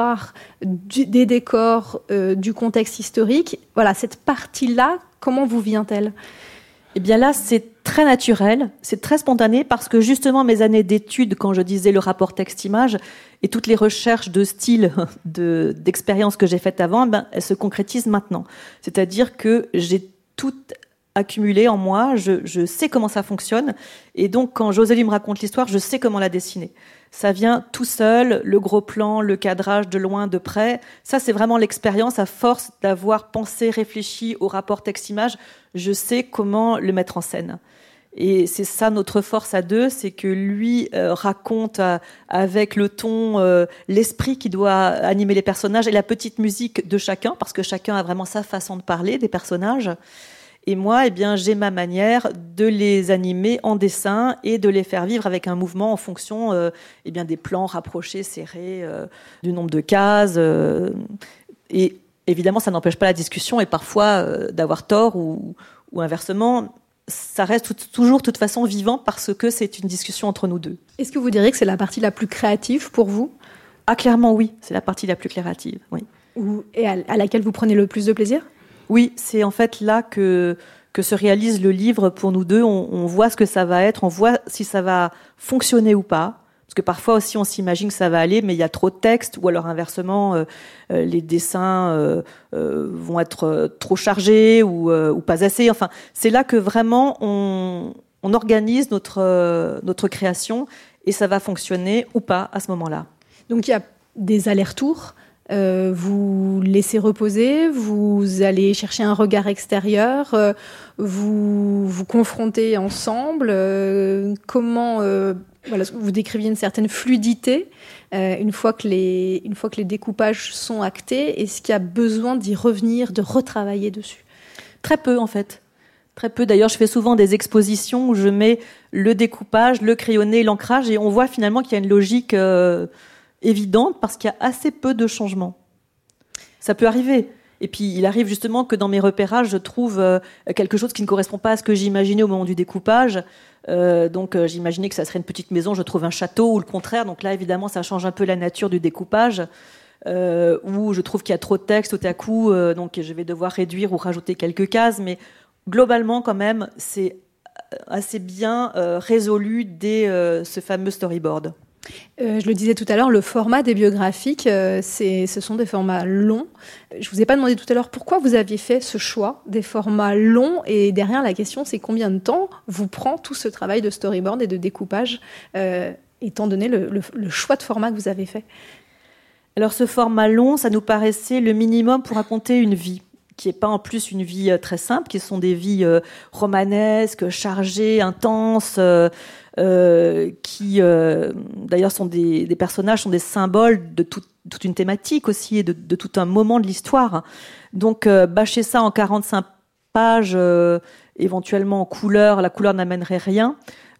des décors, du contexte historique? Voilà, cette partie-là, comment vous vient-elle? Eh bien là, c'est très naturel, c'est très spontané, parce que justement, mes années d'études, quand je disais le rapport texte-image, et toutes les recherches de style, d'expérience que j'ai faites avant, elles se concrétisent maintenant. C'est-à-dire que j'ai tout accumulé en moi, je sais comment ça fonctionne, et donc quand Josélie me raconte l'histoire, je sais comment la dessiner. Ça vient tout seul, le gros plan, le cadrage de loin, de près. Ça, c'est vraiment l'expérience à force d'avoir pensé, réfléchi au rapport texte-image. Je sais comment le mettre en scène. Et c'est ça notre force à deux, c'est que lui raconte avec le ton, l'esprit qui doit animer les personnages et la petite musique de chacun, parce que chacun a vraiment sa façon de parler des personnages. Et moi, eh bien, j'ai ma manière de les animer en dessin et de les faire vivre avec un mouvement en fonction eh bien, des plans rapprochés, serrés, du nombre de cases. Et évidemment, ça n'empêche pas la discussion et parfois d'avoir tort ou inversement. Ça reste toujours, de toute façon, vivant parce que c'est une discussion entre nous deux. Est-ce que vous diriez que c'est la partie la plus créative pour vous? Ah, clairement, oui. C'est la partie la plus créative, oui. Et à laquelle vous prenez le plus de plaisir? Oui, c'est en fait là que se réalise le livre pour nous deux. On voit ce que ça va être, on voit si ça va fonctionner ou pas. Parce que parfois aussi on s'imagine que ça va aller, mais il y a trop de texte, ou alors inversement, les dessins vont être trop chargés ou pas assez. Enfin, c'est là que vraiment on organise notre création et ça va fonctionner ou pas à ce moment-là. Donc il y a des allers-retours. Vous laissez reposer, vous allez chercher un regard extérieur, vous vous confrontez ensemble. Comment voilà, vous décriviez une certaine fluidité une fois que les découpages sont actés. Est-ce qu'il y a besoin d'y revenir, de retravailler dessus? Très peu en fait. Très peu. D'ailleurs, je fais souvent des expositions où je mets le découpage, le crayonné, l'ancrage, et on voit finalement qu'il y a une logique évidente parce qu'il y a assez peu de changements. Ça peut arriver. Et puis, il arrive justement que dans mes repérages, je trouve quelque chose qui ne correspond pas à ce que j'imaginais au moment du découpage. Donc, j'imaginais que ça serait une petite maison, je trouve un château, ou le contraire. Donc là, évidemment, ça change un peu la nature du découpage. Où je trouve qu'il y a trop de texte tout à coup, donc je vais devoir réduire ou rajouter quelques cases. Mais globalement, quand même, c'est assez bien résolu dès ce fameux storyboard. Je le disais tout à l'heure, le format des biographiques, ce sont des formats longs. Je ne vous ai pas demandé tout à l'heure pourquoi vous aviez fait ce choix des formats longs. Et derrière, la question, c'est combien de temps vous prend tout ce travail de storyboard et de découpage, étant donné le choix de format que vous avez fait? Alors, ce format long, ça nous paraissait le minimum pour raconter une vie, qui n'est pas en plus une vie très simple, qui sont des vies romanesques, chargées, intenses, qui d'ailleurs sont des personnages, sont des symboles de toute une thématique aussi et de tout un moment de l'histoire. Donc bâcher ça en 45 pages éventuellement en couleur, la couleur n'amènerait rien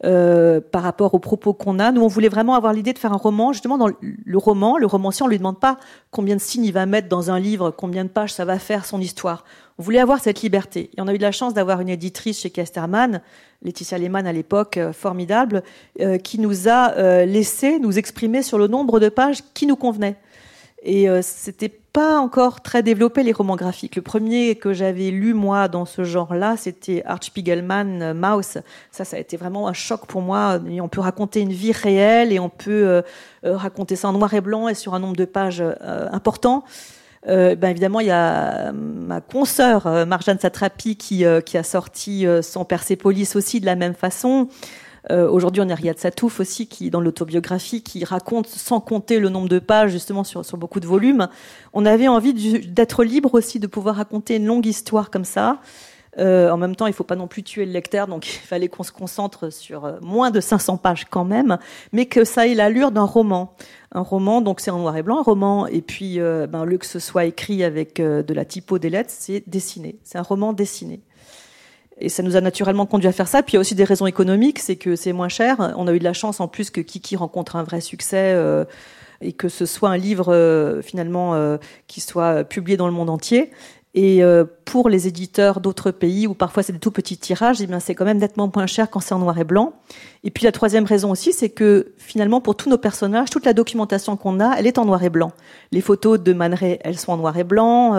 par rapport aux propos qu'on a. Nous, on voulait vraiment avoir l'idée de faire un roman. Justement, dans le romancier, on lui demande pas combien de signes il va mettre dans un livre, combien de pages ça va faire son histoire. On voulait avoir cette liberté. Et on a eu de la chance d'avoir une éditrice chez Casterman, Laetitia Lehmann à l'époque, formidable, qui nous a laissé nous exprimer sur le nombre de pages qui nous convenait. Et c'était pas encore très développé, les romans graphiques. Le premier que j'avais lu, moi, dans ce genre-là, c'était Art Spiegelman, Maus. Ça a été vraiment un choc pour moi. Et on peut raconter une vie réelle et on peut raconter ça en noir et blanc et sur un nombre de pages important. Évidemment, il y a ma consoeur Marjane Satrapi qui a sorti son Persépolis aussi de la même façon. Aujourd'hui, on a Riyad Satouf aussi, qui, dans l'autobiographie, qui raconte sans compter le nombre de pages, justement, sur beaucoup de volumes. On avait envie d'être libre aussi, de pouvoir raconter une longue histoire comme ça. En même temps, il ne faut pas non plus tuer le lecteur, donc il fallait qu'on se concentre sur moins de 500 pages quand même, mais que ça ait l'allure d'un roman. Un roman, donc c'est en noir et blanc, un roman, et puis au lieu que ce soit écrit avec de la typo des lettres, c'est dessiné. C'est un roman dessiné. Et ça nous a naturellement conduit à faire ça. Puis il y a aussi des raisons économiques, c'est que c'est moins cher. On a eu de la chance en plus que Kiki rencontre un vrai succès et que ce soit un livre finalement qui soit publié dans le monde entier. Et pour les éditeurs d'autres pays où parfois c'est des tout petits tirages, eh bien c'est quand même nettement moins cher quand c'est en noir et blanc. Et puis la troisième raison aussi, c'est que finalement pour tous nos personnages, toute la documentation qu'on a, elle est en noir et blanc. Les photos de Man Ray, elles sont en noir et blanc.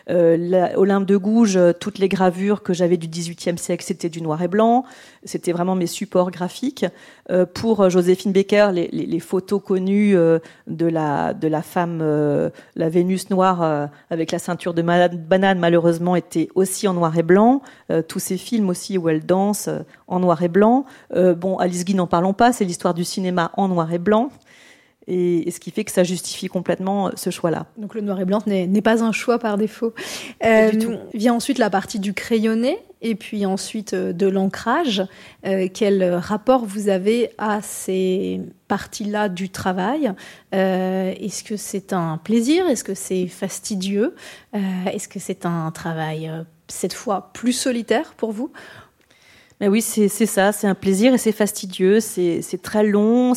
Olympe de Gouges, toutes les gravures que j'avais du XVIIIe siècle, c'était du noir et blanc. C'était vraiment mes supports graphiques. Pour Joséphine Baker, les photos connues de la femme, la Vénus noire avec la ceinture de banane, malheureusement, étaient aussi en noir et blanc. Tous ces films aussi où elle danse en noir et blanc. Alice Guy, n'en parlons pas, c'est l'histoire du cinéma en noir et blanc. Et ce qui fait que ça justifie complètement ce choix-là. Donc le noir et blanc n'est pas un choix par défaut. Du tout. Vient ensuite la partie du crayonné et puis ensuite de l'ancrage. Quel rapport vous avez à ces parties-là du travail ? Est-ce que c'est un plaisir ? Est-ce que c'est fastidieux ? Est-ce que c'est un travail, cette fois, plus solitaire pour vous ? Mais oui, c'est ça, c'est un plaisir et c'est fastidieux, c'est très long,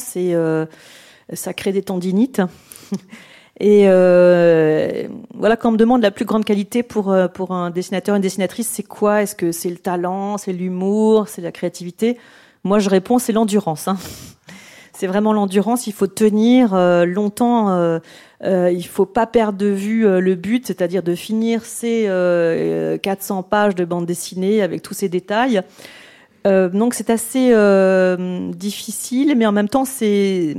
ça crée des tendinites. Et voilà, quand on me demande la plus grande qualité pour un dessinateur, une dessinatrice, c'est quoi ? Est-ce que c'est le talent, c'est l'humour, c'est la créativité ? Moi, je réponds, c'est l'endurance. C'est vraiment l'endurance, il faut tenir longtemps, il faut pas perdre de vue le but, c'est-à-dire de finir ces 400 pages de bande dessinée avec tous ces détails. Donc c'est assez difficile, mais en même temps c'est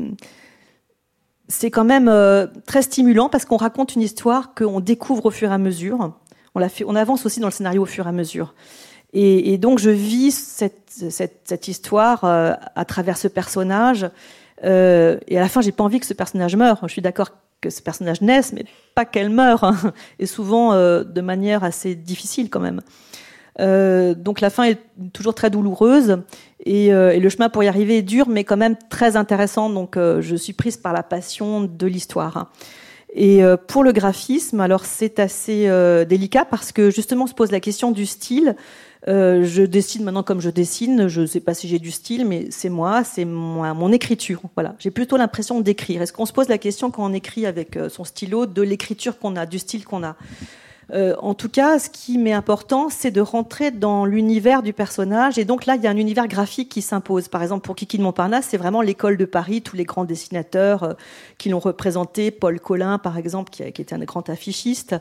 quand même très stimulant parce qu'on raconte une histoire qu'on découvre au fur et à mesure. On avance aussi dans le scénario au fur et à mesure. Et donc je vis cette histoire à travers ce personnage. Et à la fin, j'ai pas envie que ce personnage meure. Je suis d'accord que ce personnage naisse, mais pas qu'elle meure. Et souvent de manière assez difficile quand même. Donc la fin est toujours très douloureuse et le chemin pour y arriver est dur mais quand même très intéressant, donc je suis prise par la passion de l'histoire. Et pour le graphisme, alors c'est assez délicat parce que justement on se pose la question du style. Je dessine maintenant comme je dessine, je ne sais pas si j'ai du style, mais c'est mon écriture. Voilà, j'ai plutôt l'impression d'écrire. Est-ce qu'on se pose la question quand on écrit avec son stylo de l'écriture qu'on a, du style qu'on a ? En tout cas, ce qui m'est important, c'est de rentrer dans l'univers du personnage. Et donc là, il y a un univers graphique qui s'impose. Par exemple, pour Kiki de Montparnasse, c'est vraiment l'école de Paris, tous les grands dessinateurs qui l'ont représenté. Paul Colin, par exemple, qui était un grand affichiste.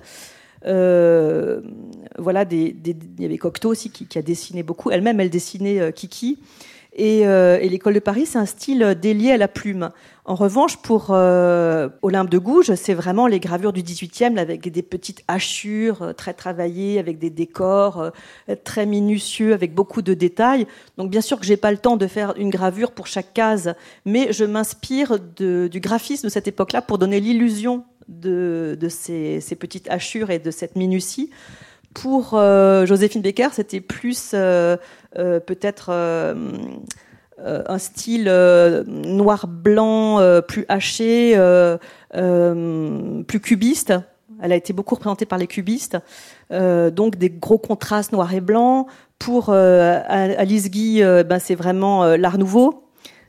Voilà, il y avait Cocteau aussi qui a dessiné beaucoup. Elle-même, elle dessinait Kiki. Et l'école de Paris, c'est un style délié à la plume. En revanche, pour Olympe de Gouges, c'est vraiment les gravures du XVIIIe avec des petites hachures très travaillées, avec des décors très minutieux, avec beaucoup de détails. Donc bien sûr que j'ai pas le temps de faire une gravure pour chaque case, mais je m'inspire du graphisme de cette époque-là pour donner l'illusion de ces petites hachures et de cette minutie. Pour Joséphine Baker, c'était plus peut-être un style noir-blanc plus haché, plus cubiste, Elle a été beaucoup représentée par les cubistes, donc des gros contrastes noir et blanc. Pour Alice Guy, c'est vraiment l'Art Nouveau,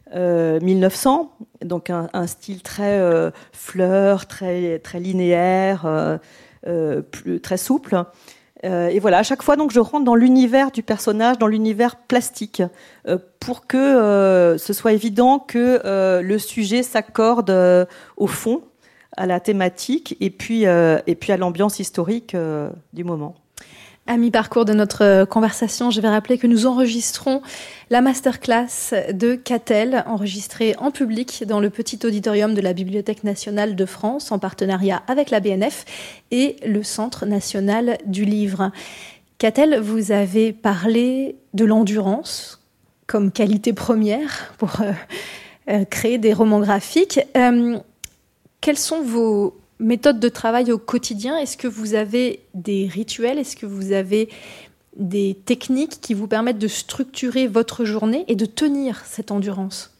1900, donc un style très fleur, très linéaire, très souple. Et voilà, à chaque fois, donc, je rentre dans l'univers du personnage, dans l'univers plastique, pour que ce soit évident que le sujet s'accorde au fond, à la thématique, et puis à l'ambiance historique du moment. À mi-parcours de notre conversation, je vais rappeler que nous enregistrons la masterclass de Catel, enregistrée en public dans le petit auditorium de la Bibliothèque nationale de France, en partenariat avec la BNF et le Centre national du livre. Catel, vous avez parlé de l'endurance comme qualité première pour créer des romans graphiques. Quels sont vos méthodes de travail au quotidien? Est-ce que vous avez des rituels? Est-ce que vous avez des techniques qui vous permettent de structurer votre journée et de tenir cette endurance?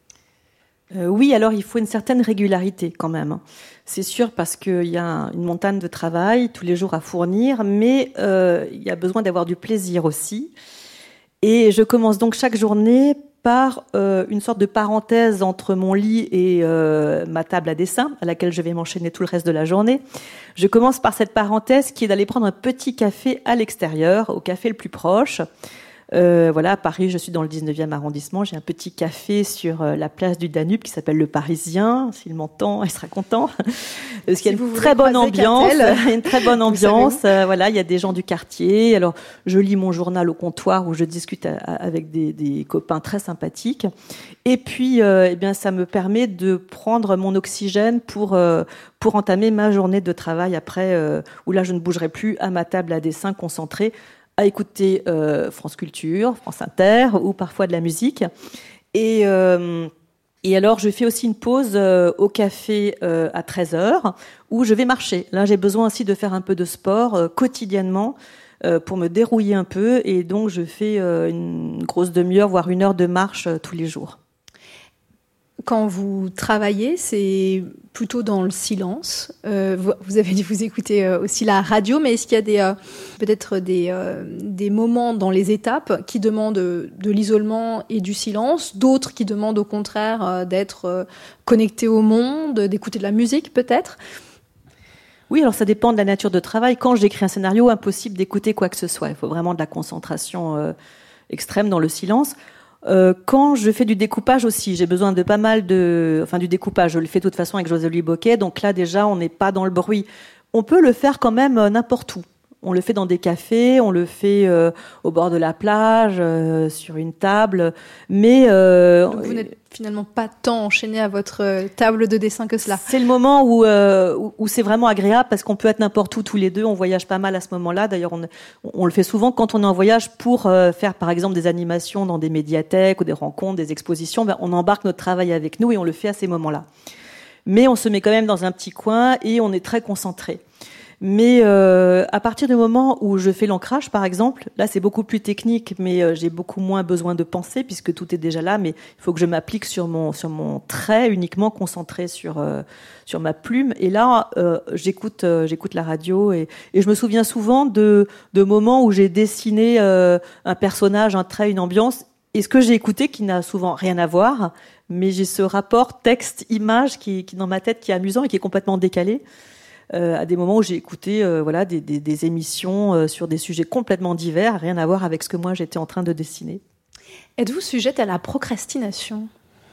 Oui, alors il faut une certaine régularité quand même. C'est sûr, parce qu'il y a une montagne de travail tous les jours à fournir, mais il y a besoin d'avoir du plaisir aussi. Et je commence donc chaque journée par une sorte de parenthèse entre mon lit et ma table à dessin, à laquelle je vais m'enchaîner tout le reste de la journée. Je commence par cette parenthèse qui est d'aller prendre un petit café à l'extérieur, au café le plus proche. Voilà, à Paris, je suis dans le 19e arrondissement. J'ai un petit café sur la place du Danube qui s'appelle Le Parisien. S'il m'entend, il sera content. Parce qu'il y a une très bonne ambiance. Une très bonne ambiance. Voilà, il y a des gens du quartier. Alors, je lis mon journal au comptoir où je discute avec des copains très sympathiques. Et puis, eh bien, ça me permet de prendre mon oxygène pour entamer ma journée de travail après, où là, je ne bougerai plus à ma table à dessin concentrée, à écouter France Culture, France Inter, ou parfois de la musique. Et alors, je fais aussi une pause au café à 13h, où je vais marcher. Là, j'ai besoin aussi de faire un peu de sport quotidiennement pour me dérouiller un peu. Et donc, je fais une grosse demi-heure, voire 1 heure de marche tous les jours. Quand vous travaillez, c'est plutôt dans le silence. Vous avez dit vous écoutez aussi la radio, mais est-ce qu'il y a peut-être des moments dans les étapes qui demandent de l'isolement et du silence, d'autres qui demandent au contraire d'être connecté au monde, d'écouter de la musique peut-être? Oui, alors ça dépend de la nature de travail. Quand j'écris un scénario, impossible d'écouter quoi que ce soit. Il faut vraiment de la concentration extrême dans le silence. Quand je fais du découpage aussi, j'ai besoin de pas mal du découpage, je le fais de toute façon avec José-Louis Bocquet, donc là déjà on n'est pas dans le bruit. On peut le faire quand même n'importe où. On le fait dans des cafés, on le fait au bord de la plage, sur une table, mais donc vous n'êtes finalement pas tant enchaîné à votre table de dessin que cela. C'est le moment où c'est vraiment agréable parce qu'on peut être n'importe où tous les deux. On voyage pas mal à ce moment-là. D'ailleurs, on le fait souvent quand on est en voyage pour faire par exemple des animations dans des médiathèques ou des rencontres, des expositions. On embarque notre travail avec nous et on le fait à ces moments-là. Mais on se met quand même dans un petit coin et on est très concentré. Mais à partir du moment où je fais l'ancrage, par exemple, là c'est beaucoup plus technique, mais j'ai beaucoup moins besoin de penser puisque tout est déjà là. Mais il faut que je m'applique sur mon trait, uniquement concentré sur ma plume. Et là, j'écoute la radio et je me souviens souvent de moments où j'ai dessiné un personnage, un trait, une ambiance. Et ce que j'ai écouté, qui n'a souvent rien à voir, mais j'ai ce rapport texte-image qui dans ma tête qui est amusant et qui est complètement décalé. À des moments où j'ai écouté des émissions sur des sujets complètement divers, rien à voir avec ce que moi j'étais en train de dessiner. Êtes-vous sujette à la procrastination ?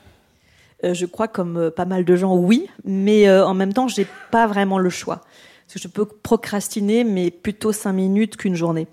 Je crois, comme pas mal de gens, oui, mais en même temps, j'ai pas vraiment le choix. Parce que je peux procrastiner, mais plutôt 5 minutes qu'une journée.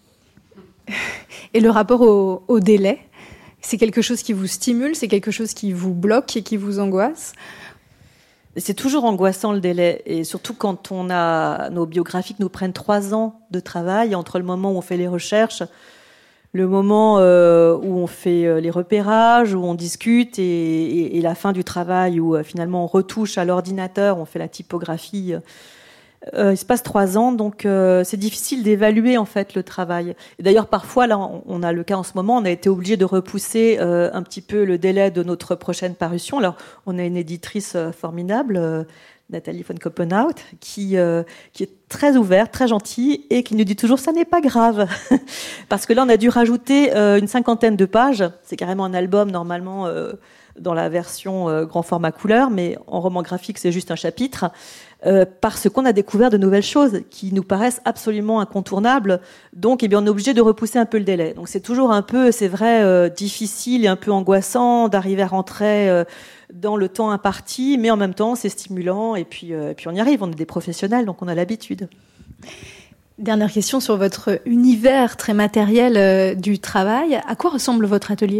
Et le rapport au délai, c'est quelque chose qui vous stimule, c'est quelque chose qui vous bloque et qui vous angoisse ? C'est toujours angoissant le délai, et surtout quand nos biographies nous prennent 3 ans de travail entre le moment où on fait les recherches, le moment où on fait les repérages, où on discute, et la fin du travail où finalement on retouche à l'ordinateur, on fait la typographie. Il se passe 3 ans, donc c'est difficile d'évaluer en fait le travail. Et d'ailleurs, parfois, là, on a le cas en ce moment, on a été obligé de repousser un petit peu le délai de notre prochaine parution. Alors, on a une éditrice formidable, Nathalie von Koppenhaut, qui est très ouverte, très gentille, et qui nous dit toujours « ça n'est pas grave ». Parce que là, on a dû rajouter une 50aine de pages. C'est carrément un album, normalement, dans la version grand format couleur, mais en roman graphique, c'est juste un chapitre. Parce qu'on a découvert de nouvelles choses qui nous paraissent absolument incontournables. Donc, on est obligé de repousser un peu le délai. Donc, c'est toujours un peu, c'est vrai, difficile et un peu angoissant d'arriver à rentrer dans le temps imparti, mais en même temps, c'est stimulant. Et puis on y arrive. On est des professionnels, donc on a l'habitude. Dernière question sur votre univers très matériel du travail. À quoi ressemble votre atelier ?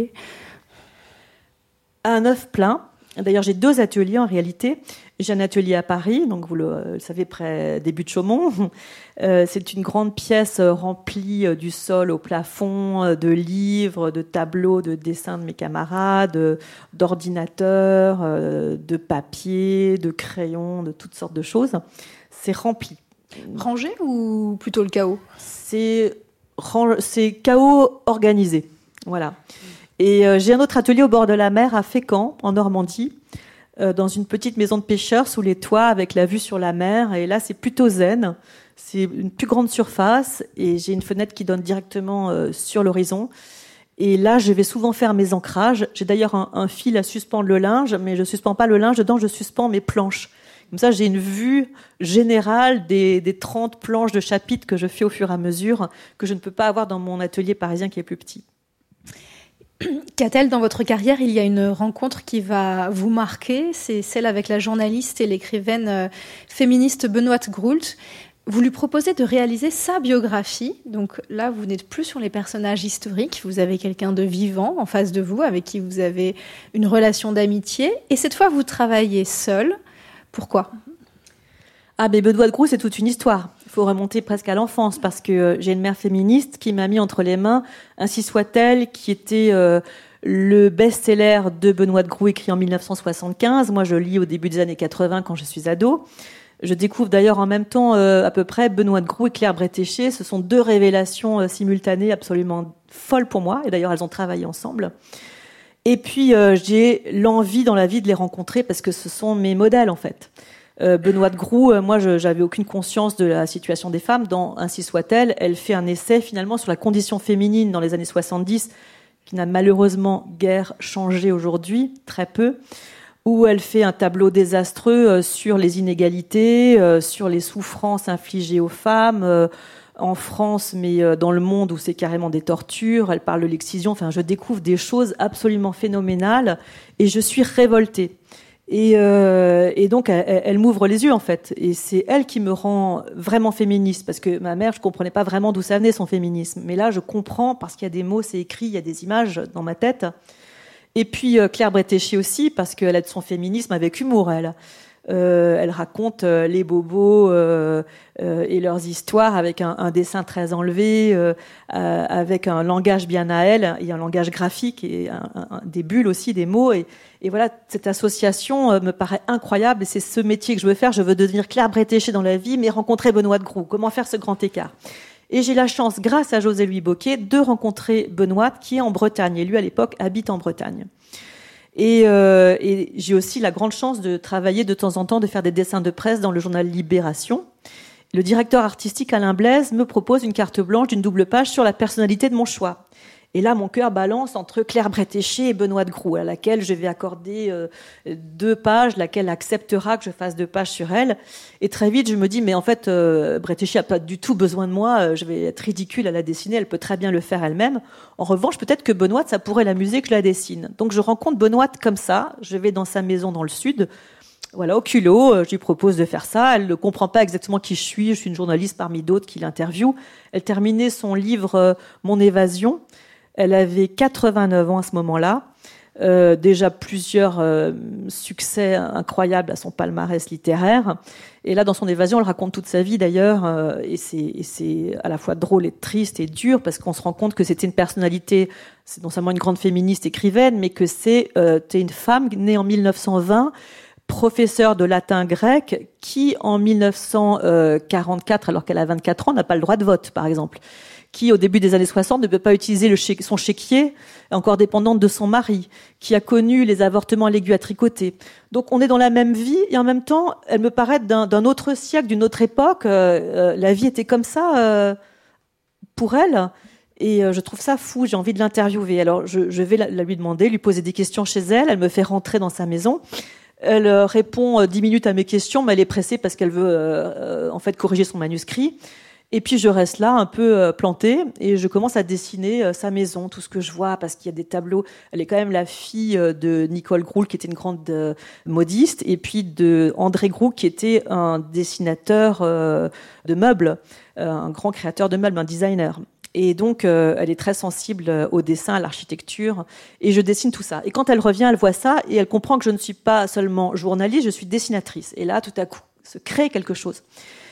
À un œuf plein. D'ailleurs, j'ai 2 ateliers en réalité. J'ai un atelier à Paris, donc vous le savez, près des buttes Chaumont. C'est une grande pièce remplie du sol au plafond, de livres, de tableaux, de dessins de mes camarades, d'ordinateurs, de papier, de crayons, de toutes sortes de choses. C'est rempli. Rangé ou plutôt le chaos ? C'est chaos organisé. Voilà. Et j'ai un autre atelier au bord de la mer à Fécamp, en Normandie, dans une petite maison de pêcheurs sous les toits avec la vue sur la mer. Et là, c'est plutôt zen. C'est une plus grande surface et j'ai une fenêtre qui donne directement sur l'horizon. Et là, je vais souvent faire mes ancrages. J'ai d'ailleurs un fil à suspendre le linge, mais je ne suspends pas le linge dedans, je suspends mes planches. Comme ça, j'ai une vue générale des 30 planches de chapitres que je fais au fur et à mesure, que je ne peux pas avoir dans mon atelier parisien qui est plus petit. Catel, dans votre carrière, il y a une rencontre qui va vous marquer, c'est celle avec la journaliste et l'écrivaine féministe Benoîte Groult. Vous lui proposez de réaliser sa biographie. Donc là, vous n'êtes plus sur les personnages historiques, vous avez quelqu'un de vivant en face de vous, avec qui vous avez une relation d'amitié. Et cette fois, vous travaillez seul. Pourquoi ? Ah, mais Benoît Groult, c'est toute une histoire. Il faut remonter presque à l'enfance parce que j'ai une mère féministe qui m'a mis entre les mains Ainsi soit-elle, qui était le best-seller de Benoît Groult écrit en 1975. Moi, je lis au début des années 80 quand je suis ado. Je découvre d'ailleurs en même temps à peu près Benoît Groult et Claire Bretéché. Ce sont 2 révélations simultanées absolument folles pour moi. Et d'ailleurs, elles ont travaillé ensemble. Et puis, j'ai l'envie dans la vie de les rencontrer parce que ce sont mes modèles, en fait. Benoît Groult, moi, j'avais aucune conscience de la situation des femmes. Dans Ainsi soit-elle, elle fait un essai finalement sur la condition féminine dans les années 70, qui n'a malheureusement guère changé aujourd'hui, très peu, où elle fait un tableau désastreux sur les inégalités, sur les souffrances infligées aux femmes en France, mais dans le monde où c'est carrément des tortures. Elle parle de l'excision. Enfin, je découvre des choses absolument phénoménales et je suis révoltée. Et donc, elle m'ouvre les yeux, en fait. Et c'est elle qui me rend vraiment féministe. Parce que ma mère, je comprenais pas vraiment d'où ça venait, son féminisme. Mais là, je comprends, parce qu'il y a des mots, c'est écrit, il y a des images dans ma tête. Et puis, Claire Bretéché aussi, parce qu'elle a de son féminisme avec humour, elle. Elle raconte les bobos et leurs histoires avec un dessin très enlevé, avec un langage bien à elle, et un langage graphique et des bulles aussi, des mots. Et voilà, cette association me paraît incroyable et c'est ce métier que je veux faire. Je veux devenir Claire Bretéché dans la vie, mais rencontrer Benoît Groult. Comment faire ce grand écart ? Et j'ai la chance, grâce à José-Louis Bocquet, de rencontrer Benoît, qui est en Bretagne. Et lui, à l'époque, habite en Bretagne. Et j'ai aussi la grande chance de travailler de temps en temps, de faire des dessins de presse dans le journal Libération. Le directeur artistique Alain Blaise me propose une carte blanche d'une double page sur la personnalité de mon choix. Et là, mon cœur balance entre Claire Bretéché et Benoît Groult, à laquelle je vais accorder 2 pages, laquelle acceptera que je fasse 2 pages sur elle. Et très vite, je me dis, mais en fait, Bretéché n'a pas du tout besoin de moi, je vais être ridicule à la dessiner, elle peut très bien le faire elle-même. En revanche, peut-être que Benoît, ça pourrait l'amuser que je la dessine. Donc je rencontre Benoît comme ça, je vais dans sa maison dans le sud, voilà, au culot, je lui propose de faire ça. Elle ne comprend pas exactement qui je suis une journaliste parmi d'autres qui l'interview. Elle terminait son livre « Mon évasion ». Elle avait 89 ans à ce moment-là, déjà plusieurs succès incroyables à son palmarès littéraire. Et là, dans son évasion, elle raconte toute sa vie d'ailleurs, et c'est à la fois drôle et triste et dur, parce qu'on se rend compte que c'était une personnalité, c'est non seulement une grande féministe écrivaine, mais que c'était une femme née en 1920, professeure de latin grec qui, en 1944, alors qu'elle a 24 ans, n'a pas le droit de vote, par exemple. Qui, au début des années 60, ne peut pas utiliser son chéquier, encore dépendante de son mari, qui a connu les avortements à l'aiguille à tricoter. Donc on est dans la même vie, et en même temps, elle me paraît d'un autre siècle, d'une autre époque. La vie était comme ça pour elle, et je trouve ça fou, j'ai envie de l'interviewer. Alors je vais la lui demander, lui poser des questions chez elle, elle me fait rentrer dans sa maison. Elle répond 10 minutes à mes questions, mais elle est pressée parce qu'elle veut en fait corriger son manuscrit. Et puis je reste là un peu plantée et je commence à dessiner sa maison, tout ce que je vois, parce qu'il y a des tableaux. Elle est quand même la fille de Nicole Groult, qui était une grande modiste, et puis de André Groult, qui était un dessinateur de meubles, un grand créateur de meubles, un designer. Et donc, elle est très sensible au dessin, à l'architecture, et je dessine tout ça. Et quand elle revient, elle voit ça, et elle comprend que je ne suis pas seulement journaliste, je suis dessinatrice. Et là, tout à coup, se crée quelque chose.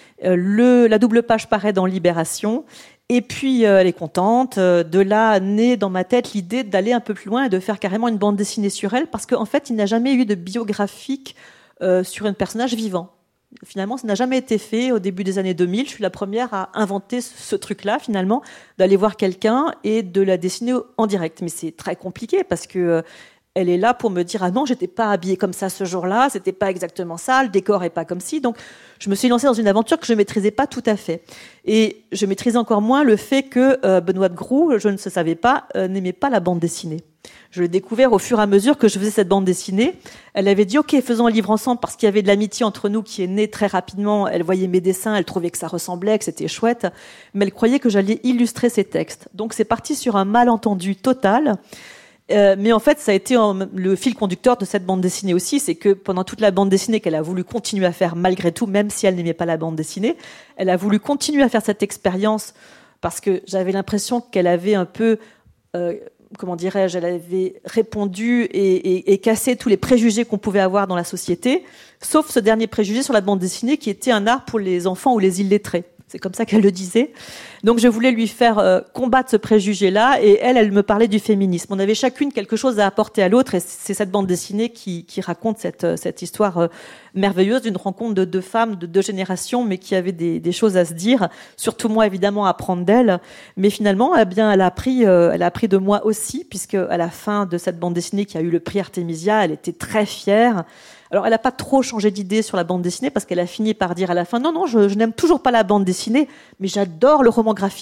La double page paraît dans Libération, et puis elle est contente. De là naît dans ma tête l'idée d'aller un peu plus loin et de faire carrément une bande dessinée sur elle, parce qu'en fait, il n'a jamais eu de biographique sur un personnage vivant. Finalement, ça n'a jamais été fait au début des années 2000. Je suis la première à inventer ce truc-là, finalement, d'aller voir quelqu'un et de la dessiner en direct. Mais c'est très compliqué parce que elle est là pour me dire « Ah non, j'étais pas habillée comme ça ce jour-là, c'était pas exactement ça, le décor est pas comme ci. » Donc, je me suis lancée dans une aventure que je maîtrisais pas tout à fait. Et je maîtrisais encore moins le fait que Benoît de Groult, je ne le savais pas, n'aimait pas la bande dessinée. Je l'ai découvert au fur et à mesure que je faisais cette bande dessinée. Elle avait dit « Ok, faisons un livre ensemble » parce qu'il y avait de l'amitié entre nous qui est née très rapidement. Elle voyait mes dessins, elle trouvait que ça ressemblait, que c'était chouette, mais elle croyait que j'allais illustrer ses textes. Donc c'est parti sur un malentendu total. Mais en fait, ça a été le fil conducteur de cette bande dessinée aussi, c'est que pendant toute la bande dessinée qu'elle a voulu continuer à faire malgré tout, même si elle n'aimait pas la bande dessinée, elle a voulu continuer à faire cette expérience parce que j'avais l'impression qu'elle avait un peu, comment dirais-je, elle avait répondu et cassé tous les préjugés qu'on pouvait avoir dans la société, sauf ce dernier préjugé sur la bande dessinée qui était un art pour les enfants ou les illettrés. C'est comme ça qu'elle le disait. Donc je voulais lui faire combattre ce préjugé-là, et elle me parlait du féminisme. On avait chacune quelque chose à apporter à l'autre, et c'est cette bande dessinée qui raconte cette histoire merveilleuse d'une rencontre de deux femmes de deux générations, mais qui avaient des choses à se dire. Surtout moi, évidemment, à apprendre d'elle. Mais finalement, eh bien, elle a appris de moi aussi, puisque à la fin de cette bande dessinée qui a eu le prix Artemisia, elle était très fière. Alors, elle n'a pas trop changé d'idée sur la bande dessinée parce qu'elle a fini par dire à la fin « Non, je n'aime toujours pas la bande dessinée, mais j'adore le roman graphique. »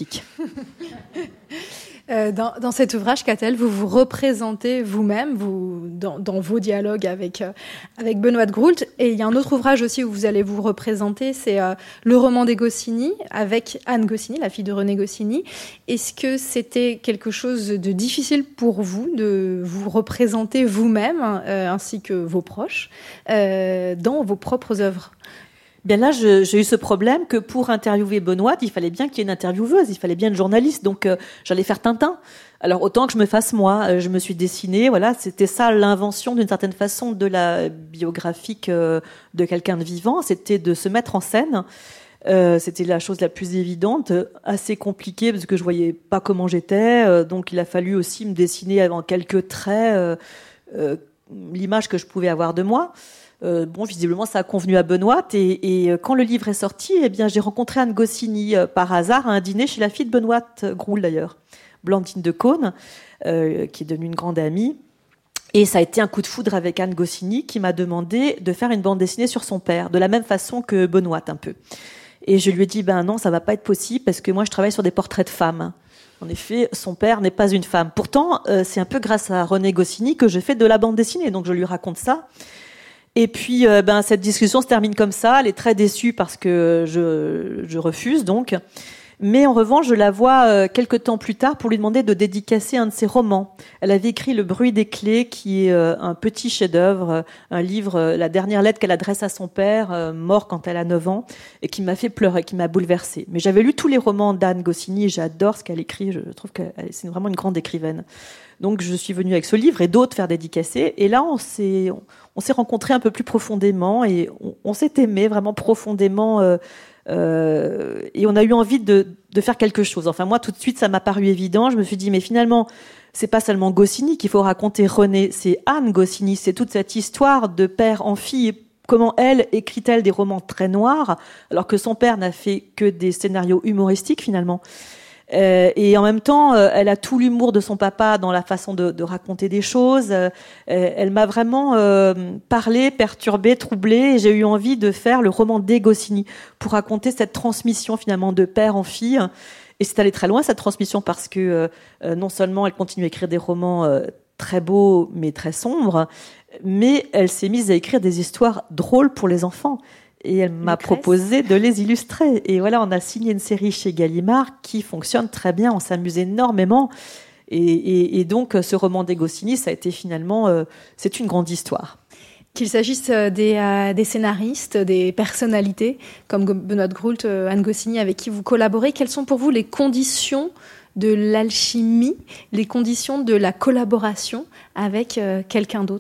Dans cet ouvrage, Catel, vous vous représentez vous-même dans vos dialogues avec Benoît de Groult. Et il y a un autre ouvrage aussi où vous allez vous représenter, c'est le roman des Goscinny, avec Anne Goscinny, la fille de René Goscinny. Est-ce que c'était quelque chose de difficile pour vous de vous représenter vous-même, ainsi que vos proches, dans vos propres œuvres ? Bien là, j'ai eu ce problème que pour interviewer Benoît, il fallait bien qu'il y ait une intervieweuse, il fallait bien une journaliste, donc j'allais faire Tintin. Alors autant que je me fasse moi, je me suis dessinée, voilà, c'était ça l'invention d'une certaine façon de la biographique de quelqu'un de vivant, c'était de se mettre en scène. C'était la chose la plus évidente, assez compliquée parce que je voyais pas comment j'étais, donc il a fallu aussi me dessiner en quelques traits l'image que je pouvais avoir de moi. Bon, visiblement, ça a convenu à Benoît. Et quand le livre est sorti, eh bien, j'ai rencontré Anne Goscinny par hasard à un dîner chez la fille de Benoît Groult, d'ailleurs, Blandine de Caunes, qui est devenue une grande amie. Et ça a été un coup de foudre avec Anne Goscinny qui m'a demandé de faire une bande dessinée sur son père, de la même façon que Benoît, un peu. Et je lui ai dit, ben non, ça va pas être possible parce que moi, je travaille sur des portraits de femmes. En effet, son père n'est pas une femme. Pourtant, c'est un peu grâce à René Goscinny que je fais de la bande dessinée. Donc, je lui raconte ça. Et puis, cette discussion se termine comme ça. Elle est très déçue parce que je refuse, donc. Mais en revanche, je la vois quelques temps plus tard pour lui demander de dédicacer un de ses romans. Elle avait écrit Le bruit des clés, qui est un petit chef-d'œuvre, un livre, la dernière lettre qu'elle adresse à son père, mort quand elle a 9 ans, et qui m'a fait pleurer, qui m'a bouleversée. Mais j'avais lu tous les romans d'Anne Goscinny et j'adore ce qu'elle écrit. Je trouve que c'est vraiment une grande écrivaine. Donc, je suis venue avec ce livre et d'autres faire dédicacer. Et là, on s'est rencontrés un peu plus profondément et on s'est aimés vraiment profondément. Et on a eu envie de faire quelque chose. Enfin, moi, tout de suite, ça m'a paru évident. Je me suis dit, mais finalement, c'est pas seulement Goscinny qu'il faut raconter René, c'est Anne Goscinny. C'est toute cette histoire de père en fille comment elle écrit-elle des romans très noirs, alors que son père n'a fait que des scénarios humoristiques finalement. Et en même temps, elle a tout l'humour de son papa dans la façon de raconter des choses. Elle m'a vraiment parlé, perturbée, troublée. Et j'ai eu envie de faire le roman des Goscinny pour raconter cette transmission finalement de père en fille. Et c'est allé très loin cette transmission parce que non seulement elle continue à écrire des romans très beaux mais très sombres, mais elle s'est mise à écrire des histoires drôles pour les enfants. Et elle m'a proposé de les illustrer. Et voilà, on a signé une série chez Gallimard qui fonctionne très bien. On s'amuse énormément. Et donc, ce roman des Goscinny, ça a été finalement, c'est une grande histoire. Qu'il s'agisse des scénaristes, des personnalités, comme Benoît Groult, Anne Goscinny, avec qui vous collaborez, quelles sont pour vous les conditions de l'alchimie, les conditions de la collaboration avec quelqu'un d'autre ?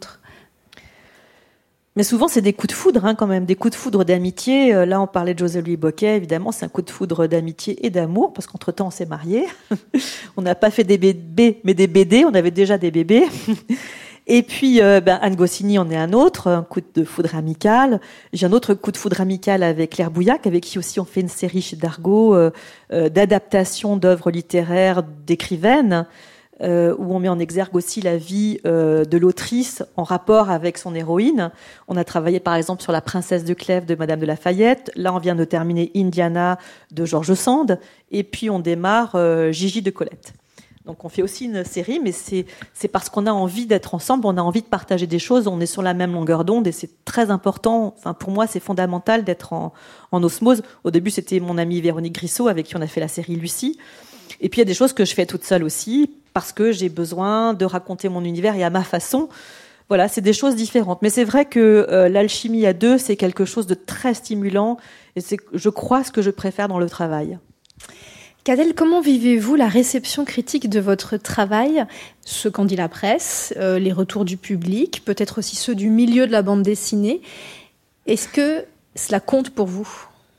Mais souvent, c'est des coups de foudre, quand même, des coups de foudre d'amitié. Là, on parlait de José-Louis Bocquet, évidemment, c'est un coup de foudre d'amitié et d'amour, parce qu'entre-temps, on s'est mariés. On n'a pas fait des bébés, mais des BD, on avait déjà des bébés. Et puis, Anne Goscinny en est un autre, un coup de foudre amical. J'ai un autre coup de foudre amical avec Claire Bouillac, avec qui aussi on fait une série chez Dargaud d'adaptation d'œuvres littéraires d'écrivaines, où on met en exergue aussi la vie de l'autrice en rapport avec son héroïne. On a travaillé par exemple sur La Princesse de Clèves de Madame de Lafayette. Là, on vient de terminer Indiana de George Sand. Et puis, on démarre Gigi de Colette. Donc, on fait aussi une série, mais c'est parce qu'on a envie d'être ensemble, on a envie de partager des choses, on est sur la même longueur d'onde et c'est très important. Enfin, pour moi, c'est fondamental d'être en osmose. Au début, c'était mon amie Véronique Grissot avec qui on a fait la série Lucie. Et puis, il y a des choses que je fais toute seule aussi, parce que j'ai besoin de raconter mon univers et à ma façon. Voilà, c'est des choses différentes. Mais c'est vrai que l'alchimie à deux, c'est quelque chose de très stimulant et c'est, je crois, ce que je préfère dans le travail. Cadel, comment vivez-vous la réception critique de votre travail, ce qu'en dit la presse, les retours du public, peut-être aussi ceux du milieu de la bande dessinée ? Est-ce que cela compte pour vous ?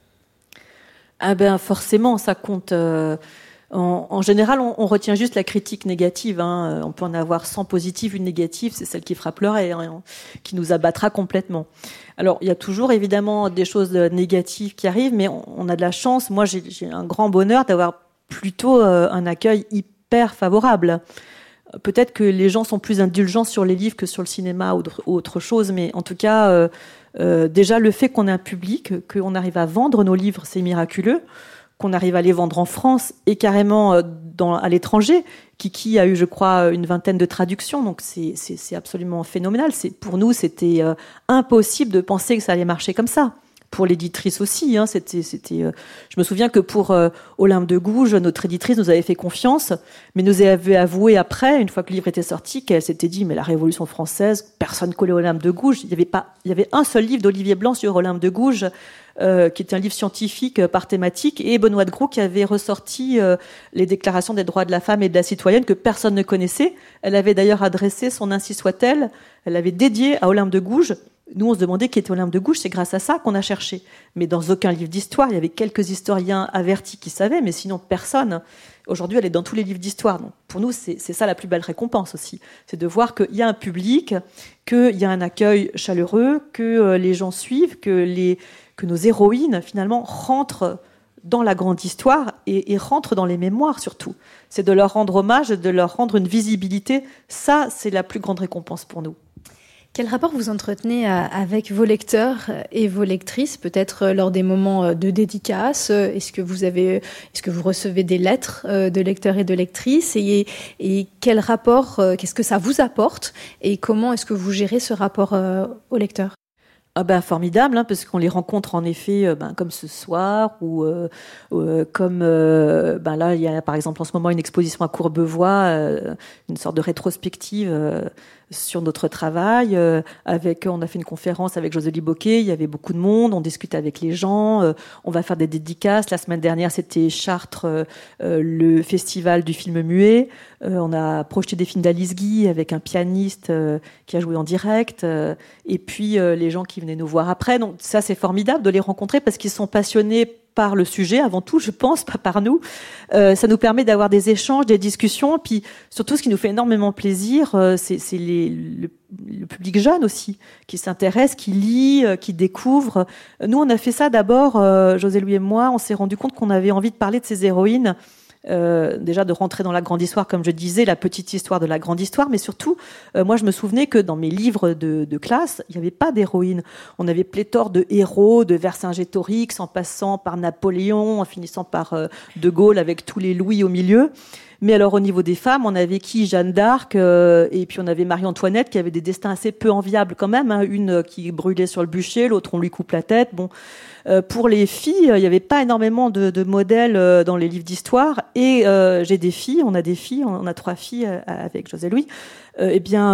Ah ben forcément, ça compte. En général, on retient juste la critique négative. On peut en avoir 100 positives, une négative, c'est celle qui fera pleurer, qui nous abattra complètement. Alors, il y a toujours évidemment des choses négatives qui arrivent, mais on a de la chance. Moi, j'ai un grand bonheur d'avoir plutôt un accueil hyper favorable. Peut-être que les gens sont plus indulgents sur les livres que sur le cinéma ou autre chose, mais en tout cas, déjà le fait qu'on ait un public, qu'on arrive à vendre nos livres, c'est miraculeux. Qu'on arrive à les vendre en France et carrément à l'étranger. Kiki a eu, je crois, une 20aine de traductions, donc c'est absolument phénoménal. Pour nous, c'était impossible de penser que ça allait marcher comme ça. Pour l'éditrice aussi, je me souviens que pour Olympe de Gouges, notre éditrice nous avait fait confiance, mais nous avait avoué après, une fois que le livre était sorti, qu'elle s'était dit, mais la Révolution française, personne collait Olympe de Gouges. Il y avait un seul livre d'Olivier Blanc sur Olympe de Gouges, qui était un livre scientifique par thématique, et Benoît de Groult qui avait ressorti les déclarations des droits de la femme et de la citoyenne que personne ne connaissait. Elle avait d'ailleurs adressé son Ainsi soit-elle, elle l'avait dédié à Olympe de Gouges. Nous, on se demandait qui était Olympe de Gouges, c'est grâce à ça qu'on a cherché. Mais dans aucun livre d'histoire, il y avait quelques historiens avertis qui savaient, mais sinon personne. Aujourd'hui, elle est dans tous les livres d'histoire. Donc, pour nous, c'est ça la plus belle récompense aussi. C'est de voir qu'il y a un public, qu'il y a un accueil chaleureux, que les gens suivent, que nos héroïnes, finalement, rentrent dans la grande histoire et rentrent dans les mémoires, surtout. C'est de leur rendre hommage, de leur rendre une visibilité. Ça, c'est la plus grande récompense pour nous. Quel rapport vous entretenez avec vos lecteurs et vos lectrices, peut-être lors des moments de dédicace ? Est-ce que vous recevez des lettres de lecteurs et de lectrices ? Et quel rapport, qu'est-ce que ça vous apporte ? Et comment est-ce que vous gérez ce rapport aux lecteurs ? Formidable, parce qu'on les rencontre en effet comme ce soir ou comme là il y a par exemple en ce moment une exposition à Courbevoie, une sorte de rétrospective sur notre travail. On a fait une conférence avec José-Louis Bocquet, il y avait beaucoup de monde, on discute avec les gens, on va faire des dédicaces. La semaine dernière c'était Chartres, le festival du film muet. On a projeté des films d'Alice Guy avec un pianiste qui a joué en direct, et puis les gens qui venaient nous voir après. Donc ça, c'est formidable de les rencontrer parce qu'ils sont passionnés par le sujet, avant tout, je pense, pas par nous. Ça nous permet d'avoir des échanges, des discussions, puis surtout, ce qui nous fait énormément plaisir, c'est le public jeune aussi, qui s'intéresse, qui lit, qui découvre. Nous, on a fait ça d'abord, José Louis et moi, on s'est rendu compte qu'on avait envie de parler de ces héroïnes, déjà de rentrer dans la grande histoire, comme je disais, la petite histoire de la grande histoire, mais surtout, moi je me souvenais que dans mes livres de classe, il n'y avait pas d'héroïnes. On avait pléthore de héros, de Vercingétorix, en passant par Napoléon, en finissant par De Gaulle avec tous les Louis au milieu. Mais alors au niveau des femmes, on avait qui? Jeanne d'Arc, et puis on avait Marie-Antoinette qui avait des destins assez peu enviables quand même, hein. Une qui brûlait sur le bûcher, l'autre on lui coupe la tête. Bon, pour les filles, il n'y avait pas énormément de modèles dans les livres d'histoire. Et j'ai des filles, on a 3 filles avec José Louis. Eh bien,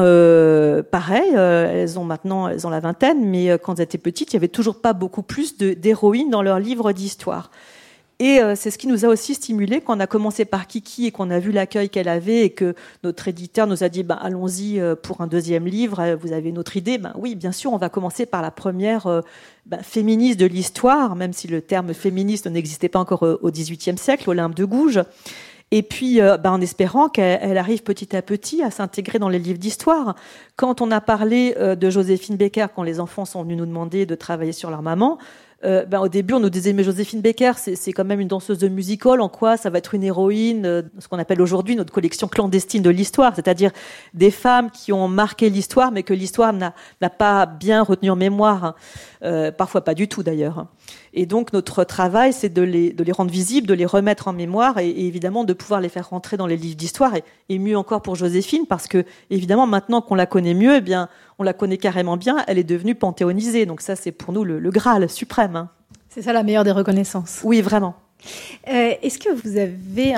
pareil, elles ont la vingtaine, mais quand elles étaient petites, il y avait toujours pas beaucoup plus d'héroïnes dans leurs livres d'histoire. Et c'est ce qui nous a aussi stimulé quand on a commencé par Kiki et qu'on a vu l'accueil qu'elle avait et que notre éditeur nous a dit allons-y pour un 2e livre, vous avez une autre idée? Oui, bien sûr, on va commencer par la première féministe de l'histoire, même si le terme féministe n'existait pas encore au XVIIIe siècle, Olympe de Gouges. Et puis, en espérant qu'elle arrive petit à petit à s'intégrer dans les livres d'histoire. Quand on a parlé de Joséphine Baker, quand les enfants sont venus nous demander de travailler sur leur maman, au début, on nous disait, mais Joséphine Baker, c'est quand même une danseuse de music-hall. En quoi ça va être une héroïne, ce qu'on appelle aujourd'hui notre collection clandestine de l'histoire, c'est-à-dire des femmes qui ont marqué l'histoire, mais que l'histoire n'a pas bien retenu en mémoire. Parfois pas du tout, d'ailleurs. Et donc, notre travail, c'est de les rendre visibles, de les remettre en mémoire et évidemment de pouvoir les faire rentrer dans les livres d'histoire. Et mieux encore pour Joséphine, parce que, évidemment, maintenant qu'on la connaît mieux, on la connaît carrément bien, elle est devenue panthéonisée. Donc ça, c'est pour nous le Graal suprême. Hein. C'est ça la meilleure des reconnaissances. Oui, vraiment. Est-ce que vous avez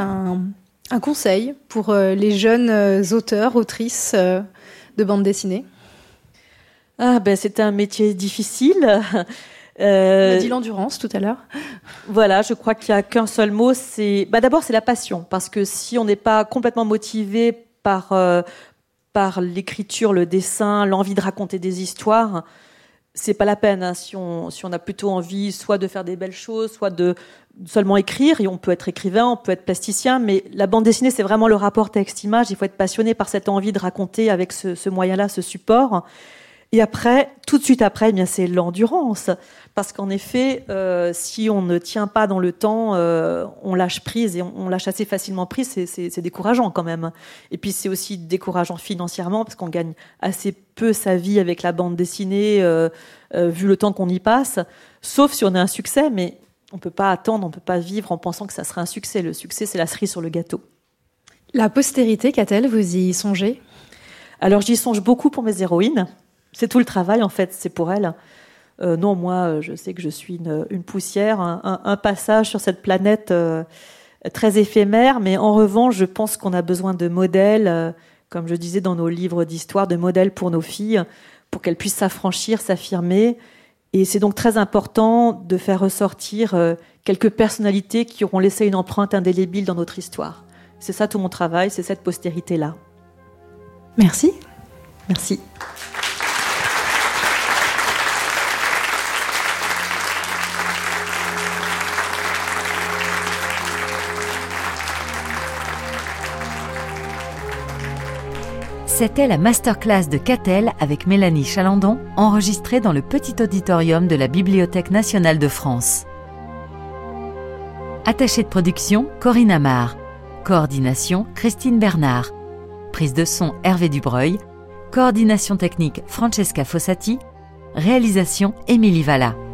un conseil pour les jeunes auteurs, autrices de bande dessinée? C'est un métier difficile. On a dit l'endurance tout à l'heure. Voilà, je crois qu'il n'y a qu'un seul mot, d'abord c'est la passion, parce que si on n'est pas complètement motivé par l'écriture, le dessin, l'envie de raconter des histoires, c'est pas la peine. Hein. Si on a plutôt envie soit de faire des belles choses, soit de seulement écrire, et on peut être écrivain, on peut être plasticien, mais la bande dessinée, c'est vraiment le rapport texte-image. Il faut être passionné par cette envie de raconter avec ce moyen-là, ce support. Et après, tout de suite après, c'est l'endurance. Parce qu'en effet, si on ne tient pas dans le temps, on lâche prise et on lâche assez facilement prise, c'est décourageant quand même. Et puis c'est aussi décourageant financièrement parce qu'on gagne assez peu sa vie avec la bande dessinée, vu le temps qu'on y passe. Sauf si on a un succès, mais on peut pas attendre, on peut pas vivre en pensant que ça sera un succès. Le succès, c'est la cerise sur le gâteau. La postérité, qu'a-t-elle? Vous y songez? Alors j'y songe beaucoup pour mes héroïnes. C'est tout le travail, en fait, c'est pour elles. Non, moi, je sais que je suis une poussière, un passage sur cette planète très éphémère, mais en revanche, je pense qu'on a besoin de modèles, comme je disais dans nos livres d'histoire, de modèles pour nos filles, pour qu'elles puissent s'affranchir, s'affirmer. Et c'est donc très important de faire ressortir quelques personnalités qui auront laissé une empreinte indélébile dans notre histoire. C'est ça tout mon travail, c'est cette postérité-là. Merci. Merci. C'était la masterclass de Catel avec Mélanie Chalandon, enregistrée dans le petit auditorium de la Bibliothèque nationale de France. Attachée de production, Corinne Amar. Coordination, Christine Bernard. Prise de son, Hervé Dubreuil. Coordination technique, Francesca Fossati. Réalisation, Émilie Valla.